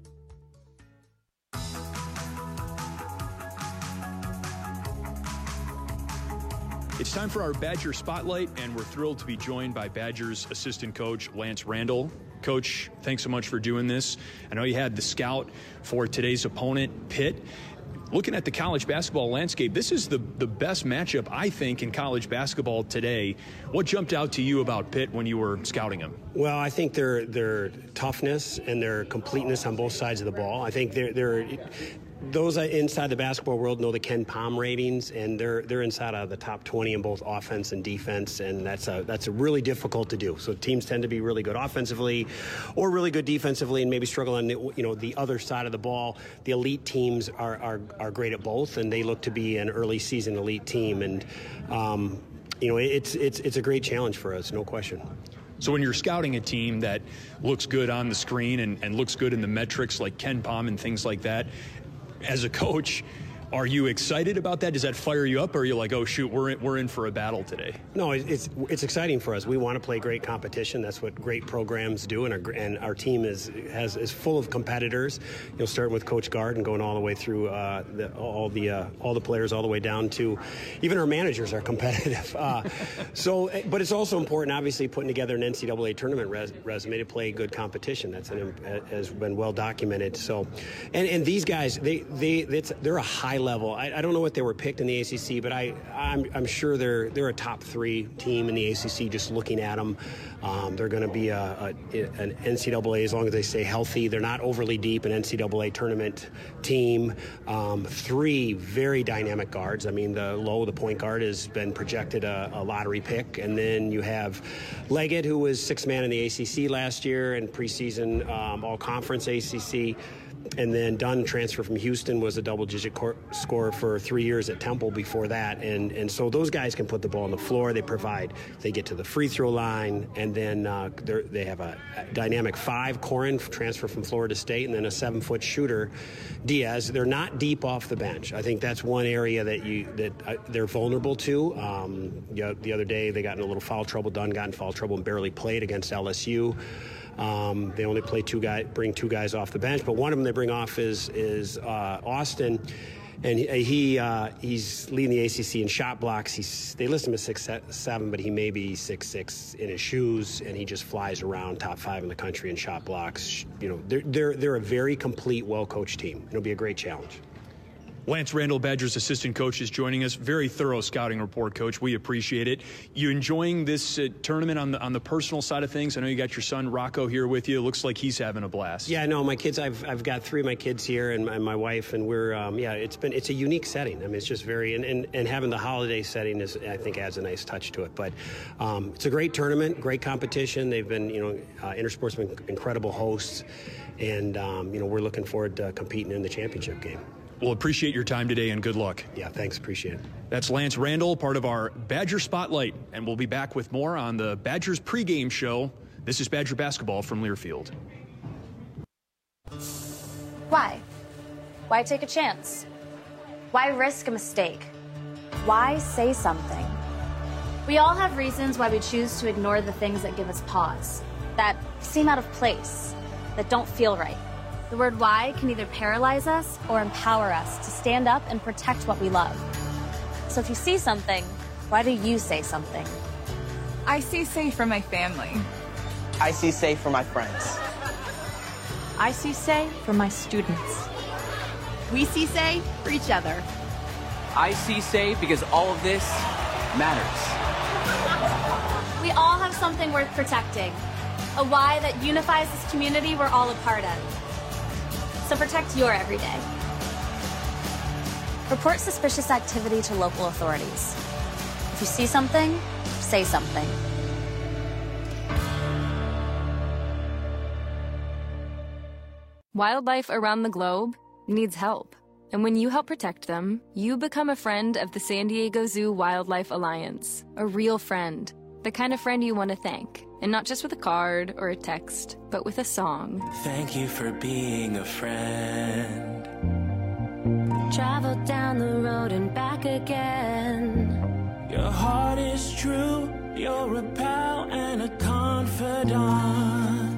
Speaker 24: It's time for our Badger Spotlight, and we're thrilled to be joined by Badgers assistant coach Lance Randall. Coach, thanks so much for doing this. I know you had the scout for today's opponent, Pitt. Looking at the college basketball landscape, this is the best matchup, I think, in college basketball today. What jumped out to you about Pitt when you were scouting them?
Speaker 16: Well, I think their toughness and their completeness on both sides of the ball. I think those inside the basketball world know the Ken Pom ratings, and they're inside of the top 20 in both offense and defense, and that's really difficult to do. So teams tend to be really good offensively or really good defensively, and maybe struggle on the other side of the ball. The elite teams are great at both, and they look to be an early season elite team, and it's a great challenge for us, no question.
Speaker 24: So when you're scouting a team that looks good on the screen and looks good in the metrics like Ken Pom and things like that, as a coach, are you excited about that? Does that fire you up, or are you like, oh shoot, we're in for a battle today?
Speaker 16: No, it's exciting for us. We want to play great competition. That's what great programs do, and our team is full of competitors. Starting with Coach Gard and going all the way through all the players, all the way down to even our managers are competitive. But it's also important, obviously, putting together an NCAA tournament resume to play good competition. That's has been well documented. So, and these guys, they're a high level. I don't know what they were picked in the ACC, but I'm sure they're a top 3 team in the ACC. Just looking at them, they're going to be an NCAA as long as they stay healthy. They're not overly deep, an NCAA tournament team. 3 very dynamic guards. I mean, the point guard has been projected a lottery pick, and then you have Leggett, who was 6th man in the ACC last year and preseason all-conference ACC. And then Dunn, transfer from Houston, was a double-digit scorer for 3 years at Temple before that. And so those guys can put the ball on the floor. They get to the free throw line, and then they have a dynamic 5, Corin, transfer from Florida State, and then a 7-foot shooter, Diaz. They're not deep off the bench. I think that's one area that they're vulnerable to. The other day they got in a little foul trouble. Dunn got in foul trouble and barely played against LSU. They only bring 2 guys off the bench, but one of them they bring off is Austin, and he's leading the ACC in shot blocks. They list him as 6'7", but he may be 6'6" in his shoes, and he just flies around, top 5 in the country in shot blocks. They're a very complete, well-coached team. It'll be a great challenge.
Speaker 24: Lance Randall, Badgers assistant coach, is joining us. Very thorough scouting report, Coach. We appreciate it. You enjoying this tournament on the personal side of things? I know you got your son Rocco here with you. It looks like he's having a blast.
Speaker 16: Yeah, no, my kids. I've got 3 of my kids here and my wife, and we're it's a unique setting. I mean, it's just very and having the holiday setting I think adds a nice touch to it. But it's a great tournament, great competition. They've been Intersport's been incredible hosts, and we're looking forward to competing in the championship game.
Speaker 24: Well, appreciate your time today, and good luck.
Speaker 16: Yeah, thanks. Appreciate it.
Speaker 24: That's Lance Randall, part of our Badger Spotlight, and we'll be back with more on the Badgers pregame show. This is Badger Basketball from Learfield.
Speaker 17: Why? Why take a chance? Why risk a mistake? Why say something? We all have reasons why we choose to ignore the things that give us pause, that seem out of place, that don't feel right. The word why can either paralyze us or empower us to stand up and protect what we love. So if you see something, why do you say something?
Speaker 18: I see safe for my family.
Speaker 20: I see safe for my friends.
Speaker 18: I see say for my students. We see say for each other.
Speaker 21: I see say because all of this matters.
Speaker 17: We all have something worth protecting. A why that unifies this community we're all a part of. So protect your everyday. Report suspicious activity to local authorities. If you see something, say something.
Speaker 22: Wildlife around the globe needs help,
Speaker 2: And when you help protect them, you become a friend of the San Diego Zoo Wildlife Alliance. A real friend. The kind of friend you want to thank. And not just with a card or a text, but with a song.
Speaker 4: Thank you for being a friend.
Speaker 5: Travel down the road and back again.
Speaker 4: Your heart is true. You're a pal and a confidant.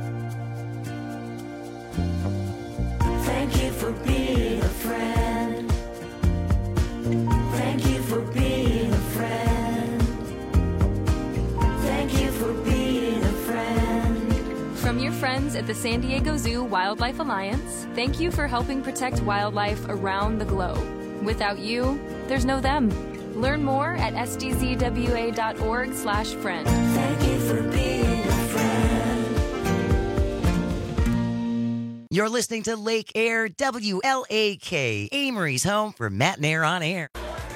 Speaker 5: Thank you for being a friend. Thank you for being a friend. Thank you for being a friend.
Speaker 2: From your friends at the San Diego Zoo Wildlife Alliance, thank you for helping protect wildlife around the globe. Without you, there's no them. Learn more at sdzwa.org/friend.
Speaker 5: Thank you for being a friend.
Speaker 10: You're listening to Lake Air WLAK, Amory's home for Matt and Air on Air.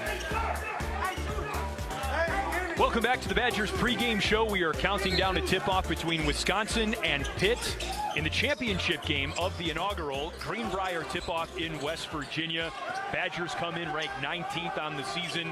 Speaker 24: Welcome back to the Badgers pregame show. We are counting down a tip-off between Wisconsin and Pitt in the championship game of the inaugural Greenbrier tip-off in West Virginia. Badgers come in ranked 19th on the season,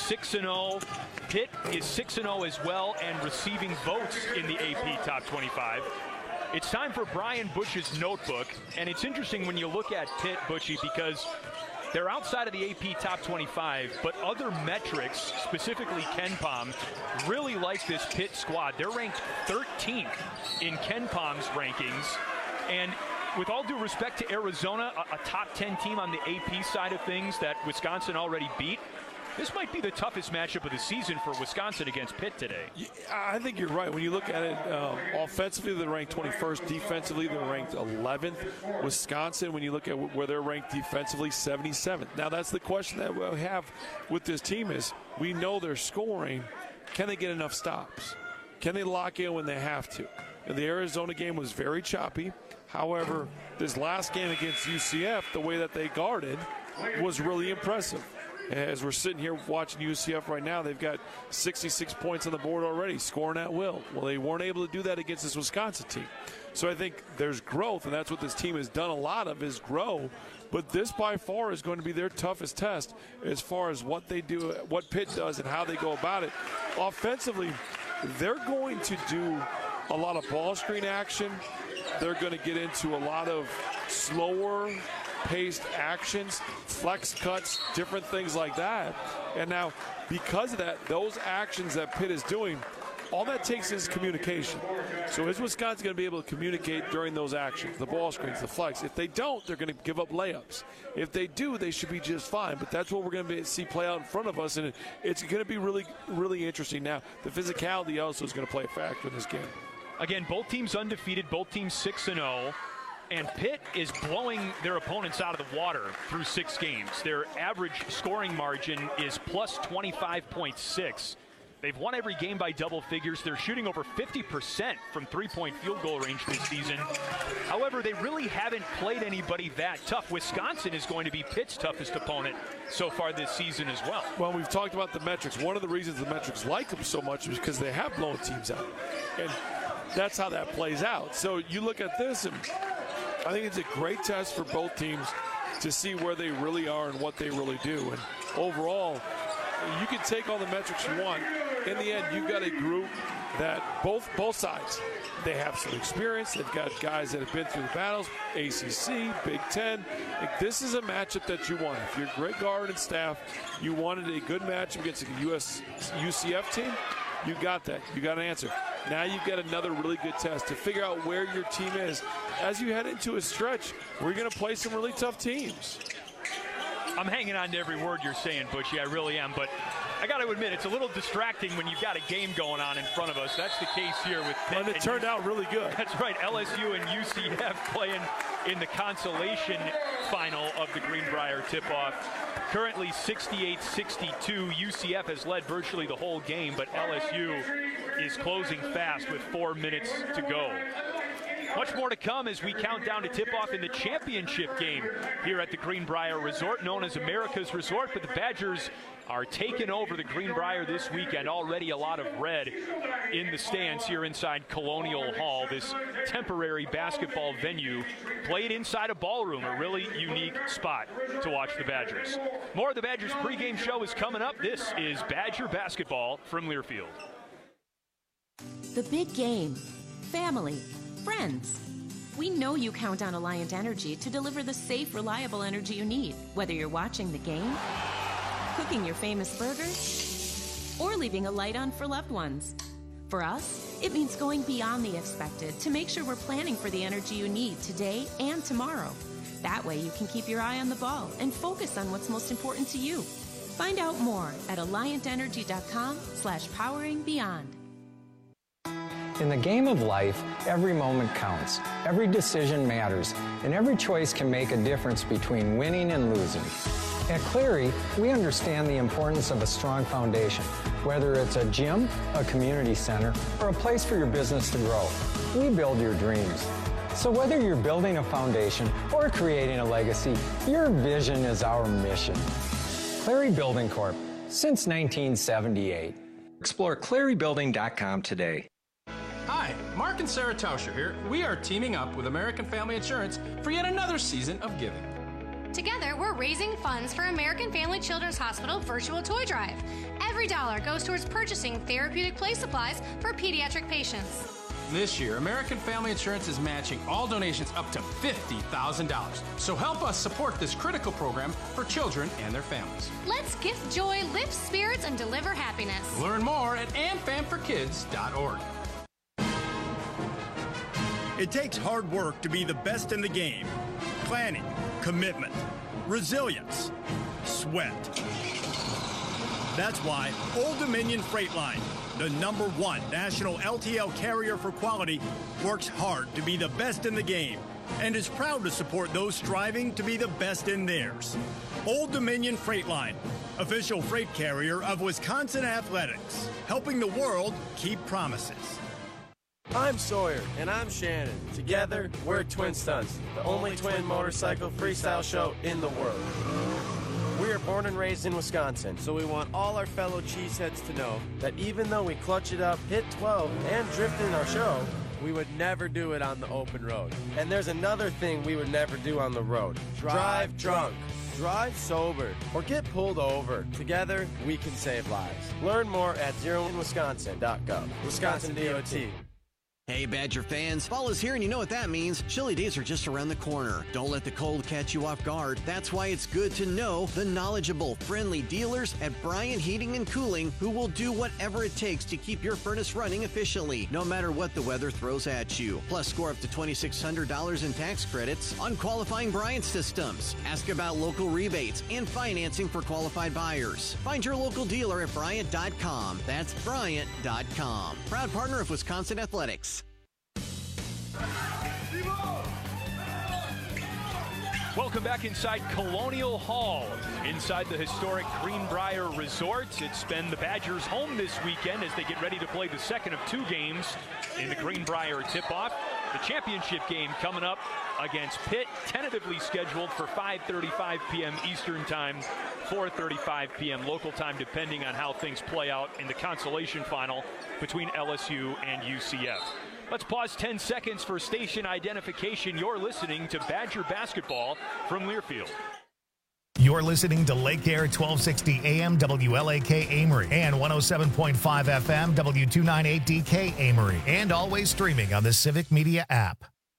Speaker 24: 6-0. Pitt is 6-0 as well and receiving votes in the AP Top 25. It's time for Brian Bush's notebook, and it's interesting when you look at Pitt, Bushy, because they're outside of the AP Top 25, but other metrics, specifically KenPom, really like this Pitt squad. They're ranked 13th in KenPom's rankings. And with all due respect to Arizona, a top 10 team on the AP side of things that Wisconsin already beat, this might be the toughest matchup of the season for Wisconsin against Pitt today.
Speaker 25: I think you're right. When you look at it, offensively, they're ranked 21st. Defensively, they're ranked 11th. Wisconsin, when you look at where they're ranked defensively, 77th. Now, that's the question that we'll have with this team is we know they're scoring. Can they get enough stops? Can they lock in when they have to? And the Arizona game was very choppy. However, this last game against UCF, the way that they guarded was really impressive. As we're sitting here watching UCF right now, they've got 66 points on the board already, scoring at will. Well, they weren't able to do that against this Wisconsin team. So I think there's growth, and that's what this team has done a lot of, is grow. But this by far is going to be their toughest test as far as what they do, what Pitt does, and how they go about it. Offensively, they're going to do a lot of ball screen action. They're going to get into a lot of slower paced actions, flex cuts, different things like that. And now, because of that, those actions that Pitt is doing, all that takes is communication. So is Wisconsin going to be able to communicate during those actions, the ball screens, the flex? If they don't, they're going to give up layups. If they do, they should be just fine. But that's what we're going to see play out in front of us, and it's going to be really, really interesting. Now, the physicality also is going to play a factor in this game.
Speaker 24: Again, both teams undefeated, both teams 6-0. And Pitt is blowing their opponents out of the water through 6 games. Their average scoring margin is plus 25.6. They've won every game by double figures. They're shooting over 50% from three-point field goal range this season. However, they really haven't played anybody that tough. Wisconsin is going to be Pitt's toughest opponent so far this season as well.
Speaker 25: Well, we've talked about the metrics. One of the reasons the metrics like them so much is because they have blown teams out. And that's how that plays out. So you look at this, and I think it's a great test for both teams to see where they really are and what they really do. And overall, you can take all the metrics you want. In the end, you've got a group that both sides, they have some experience. They've got guys that have been through the battles, ACC, Big Ten. Like, this is a matchup that you want. If you're Greg Gard and staff, you wanted a good matchup against a UCF team, you got that. You got an answer. Now you've got another really good test to figure out where your team is as you head into a stretch where you're going to play some really tough teams.
Speaker 24: I'm hanging on to every word you're saying, Bushy. I really am. But I got to admit, it's a little distracting when you've got a game going on in front of us. That's the case here with Pitt.
Speaker 25: And it turned out really good.
Speaker 24: That's right. LSU and UCF playing in the consolation final of the Greenbrier tip-off. Currently 68-62. UCF has led virtually the whole game, but LSU is closing fast with 4 minutes to go. Much more to come as we count down to tip-off in the championship game here at the Greenbrier Resort, known as America's Resort. But the Badgers are taking over the Greenbrier this weekend. Already a lot of red in the stands here inside Colonial Hall, this temporary basketball venue played inside a ballroom, a really unique spot to watch the Badgers. More of the Badgers pregame show is coming up. This is Badger Basketball from Learfield.
Speaker 1: The big game, family, friends. We know you count on Alliant Energy to deliver the safe, reliable energy you need, whether you're watching the game, cooking your famous burgers, or leaving a light on for loved ones. For us, it means going beyond the expected to make sure we're planning for the energy you need today and tomorrow. That way you can keep your eye on the ball and focus on what's most important to you. Find out more at alliantenergy.com/poweringbeyond.
Speaker 6: In the game of life, every moment counts, every decision matters, and every choice can make a difference between winning and losing. At Cleary, we understand the importance of a strong foundation, whether it's a gym, a community center, or a place for your business to grow. We build your dreams. So whether you're building a foundation or creating a legacy, your vision is our mission. Cleary Building Corp. Since 1978. Explore clearybuilding.com today.
Speaker 11: Hi, Mark and Sarah Tauscher here. We are teaming up with American Family Insurance for yet another season of giving.
Speaker 12: Together, we're raising funds for American Family Children's Hospital Virtual Toy Drive. Every dollar goes towards purchasing therapeutic play supplies for pediatric patients.
Speaker 11: This year, American Family Insurance is matching all donations up to $50,000. So help us support this critical program for children and their families.
Speaker 12: Let's gift joy, lift spirits, and deliver happiness.
Speaker 11: Learn more at amfamforkids.org.
Speaker 19: It takes hard work to be the best in the game. Planning, commitment, resilience, sweat. That's why Old Dominion Freight Line, the #1 national LTL carrier for quality, works hard to be the best in the game and is proud to support those striving to be the best in theirs. Old Dominion Freight Line, official freight carrier of Wisconsin Athletics, helping the world keep promises.
Speaker 22: I'm Sawyer. And I'm Shannon. Together, we're Twin Stunts, the only twin motorcycle freestyle show in the world. We are born and raised in Wisconsin, so we want all our fellow cheeseheads to know that even though we clutch it up, hit 12, and drift in our show, we would never do it on the open road. And there's another thing we would never do on the road. Drive drunk. Drive sober. Or get pulled over. Together, we can save lives. Learn more at zeroinwisconsin.gov. Wisconsin DOT.
Speaker 23: Hey, Badger fans, fall is here and you know what that means. Chilly days are just around the corner. Don't let the cold catch you off guard. That's why it's good to know the knowledgeable, friendly dealers at Bryant Heating and Cooling who will do whatever it takes to keep your furnace running efficiently, no matter what the weather throws at you. Plus, score up to $2,600 in tax credits on qualifying Bryant systems. Ask about local rebates and financing for qualified buyers. Find your local dealer at Bryant.com. That's Bryant.com. Proud partner of Wisconsin Athletics.
Speaker 24: Welcome back inside Colonial Hall, inside the historic Greenbrier Resort. It's been the Badgers' home this weekend as they get ready to play the second of 2 games in the Greenbrier tip-off. The championship game coming up against Pitt, tentatively scheduled for 5:35 p.m. Eastern Time, 4:35 p.m. local time, depending on how things play out in the consolation final between LSU and UCF. Let's pause 10 seconds for station identification. You're listening to Badger Basketball from Learfield.
Speaker 26: You're listening to Lake Air 1260 AM WLAK Amory and 107.5 FM W298DK Amory, and always streaming on the Civic Media app.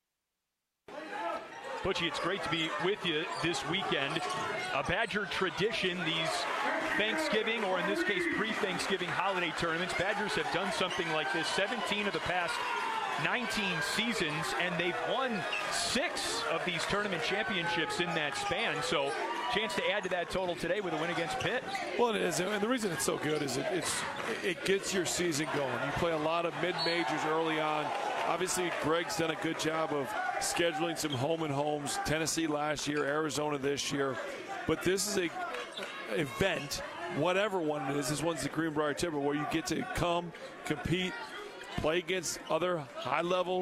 Speaker 24: Butchie, it's great to be with you this weekend. A Badger tradition, these Thanksgiving, or in this case pre-Thanksgiving holiday tournaments. Badgers have done something like this 17 of the past 19 seasons, and they've won 6 of these tournament championships in that span. So chance to add to that total today with a win against Pitt.
Speaker 25: Well, it is, and the reason it's so good is it gets your season going. You play a lot of mid-majors early on. Obviously, Greg's done a good job of scheduling some home and homes. Tennessee last year, Arizona this year. But this is a event, whatever one it is. This one's the Greenbrier Timber, where you get to come, compete, play against other high-level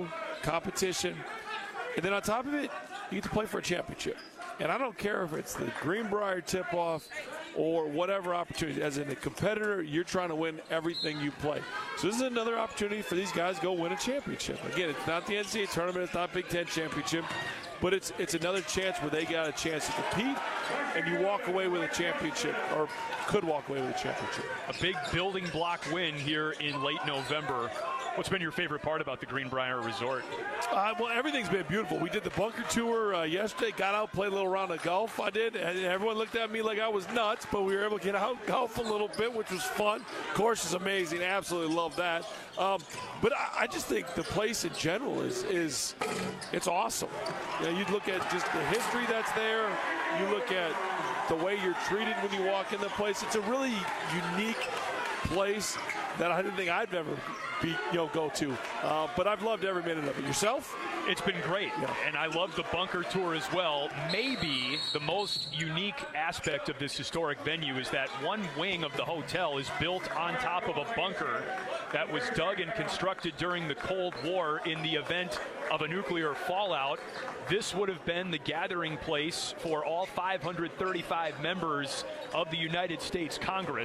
Speaker 25: competition, and then on top of it, you get to play for a championship. And I don't care if it's the Greenbrier tip-off or whatever opportunity. As a competitor, you're trying to win everything you play. So this is another opportunity for these guys to go win a championship. Again, it's not the NCAA tournament, it's not Big Ten championship, but it's another chance where they got a chance to compete, and you walk away with a championship, or could walk away with a championship.
Speaker 24: A big building block win here in late November. What's been your favorite part about the Greenbrier Resort?
Speaker 25: Well, everything's been beautiful. We did the bunker tour yesterday, got out, played a little round of golf. I did, and everyone looked at me like I was nuts, but we were able to get out, golf a little bit, which was fun. Course is amazing. Absolutely love that. But I just think the place in general is it's awesome. You know, you look at just the history that's there. You look at the way you're treated when you walk in the place. It's a really unique place that I didn't think I'd ever go to. But I've loved every minute of it. Yourself?
Speaker 24: It's been great, and I love the bunker tour as well. Maybe the most unique aspect of this historic venue is that one wing of the hotel is built on top of a bunker that was dug and constructed during the Cold War in the event of a nuclear fallout. This would have been the gathering place for all 535 members of the United States Congress.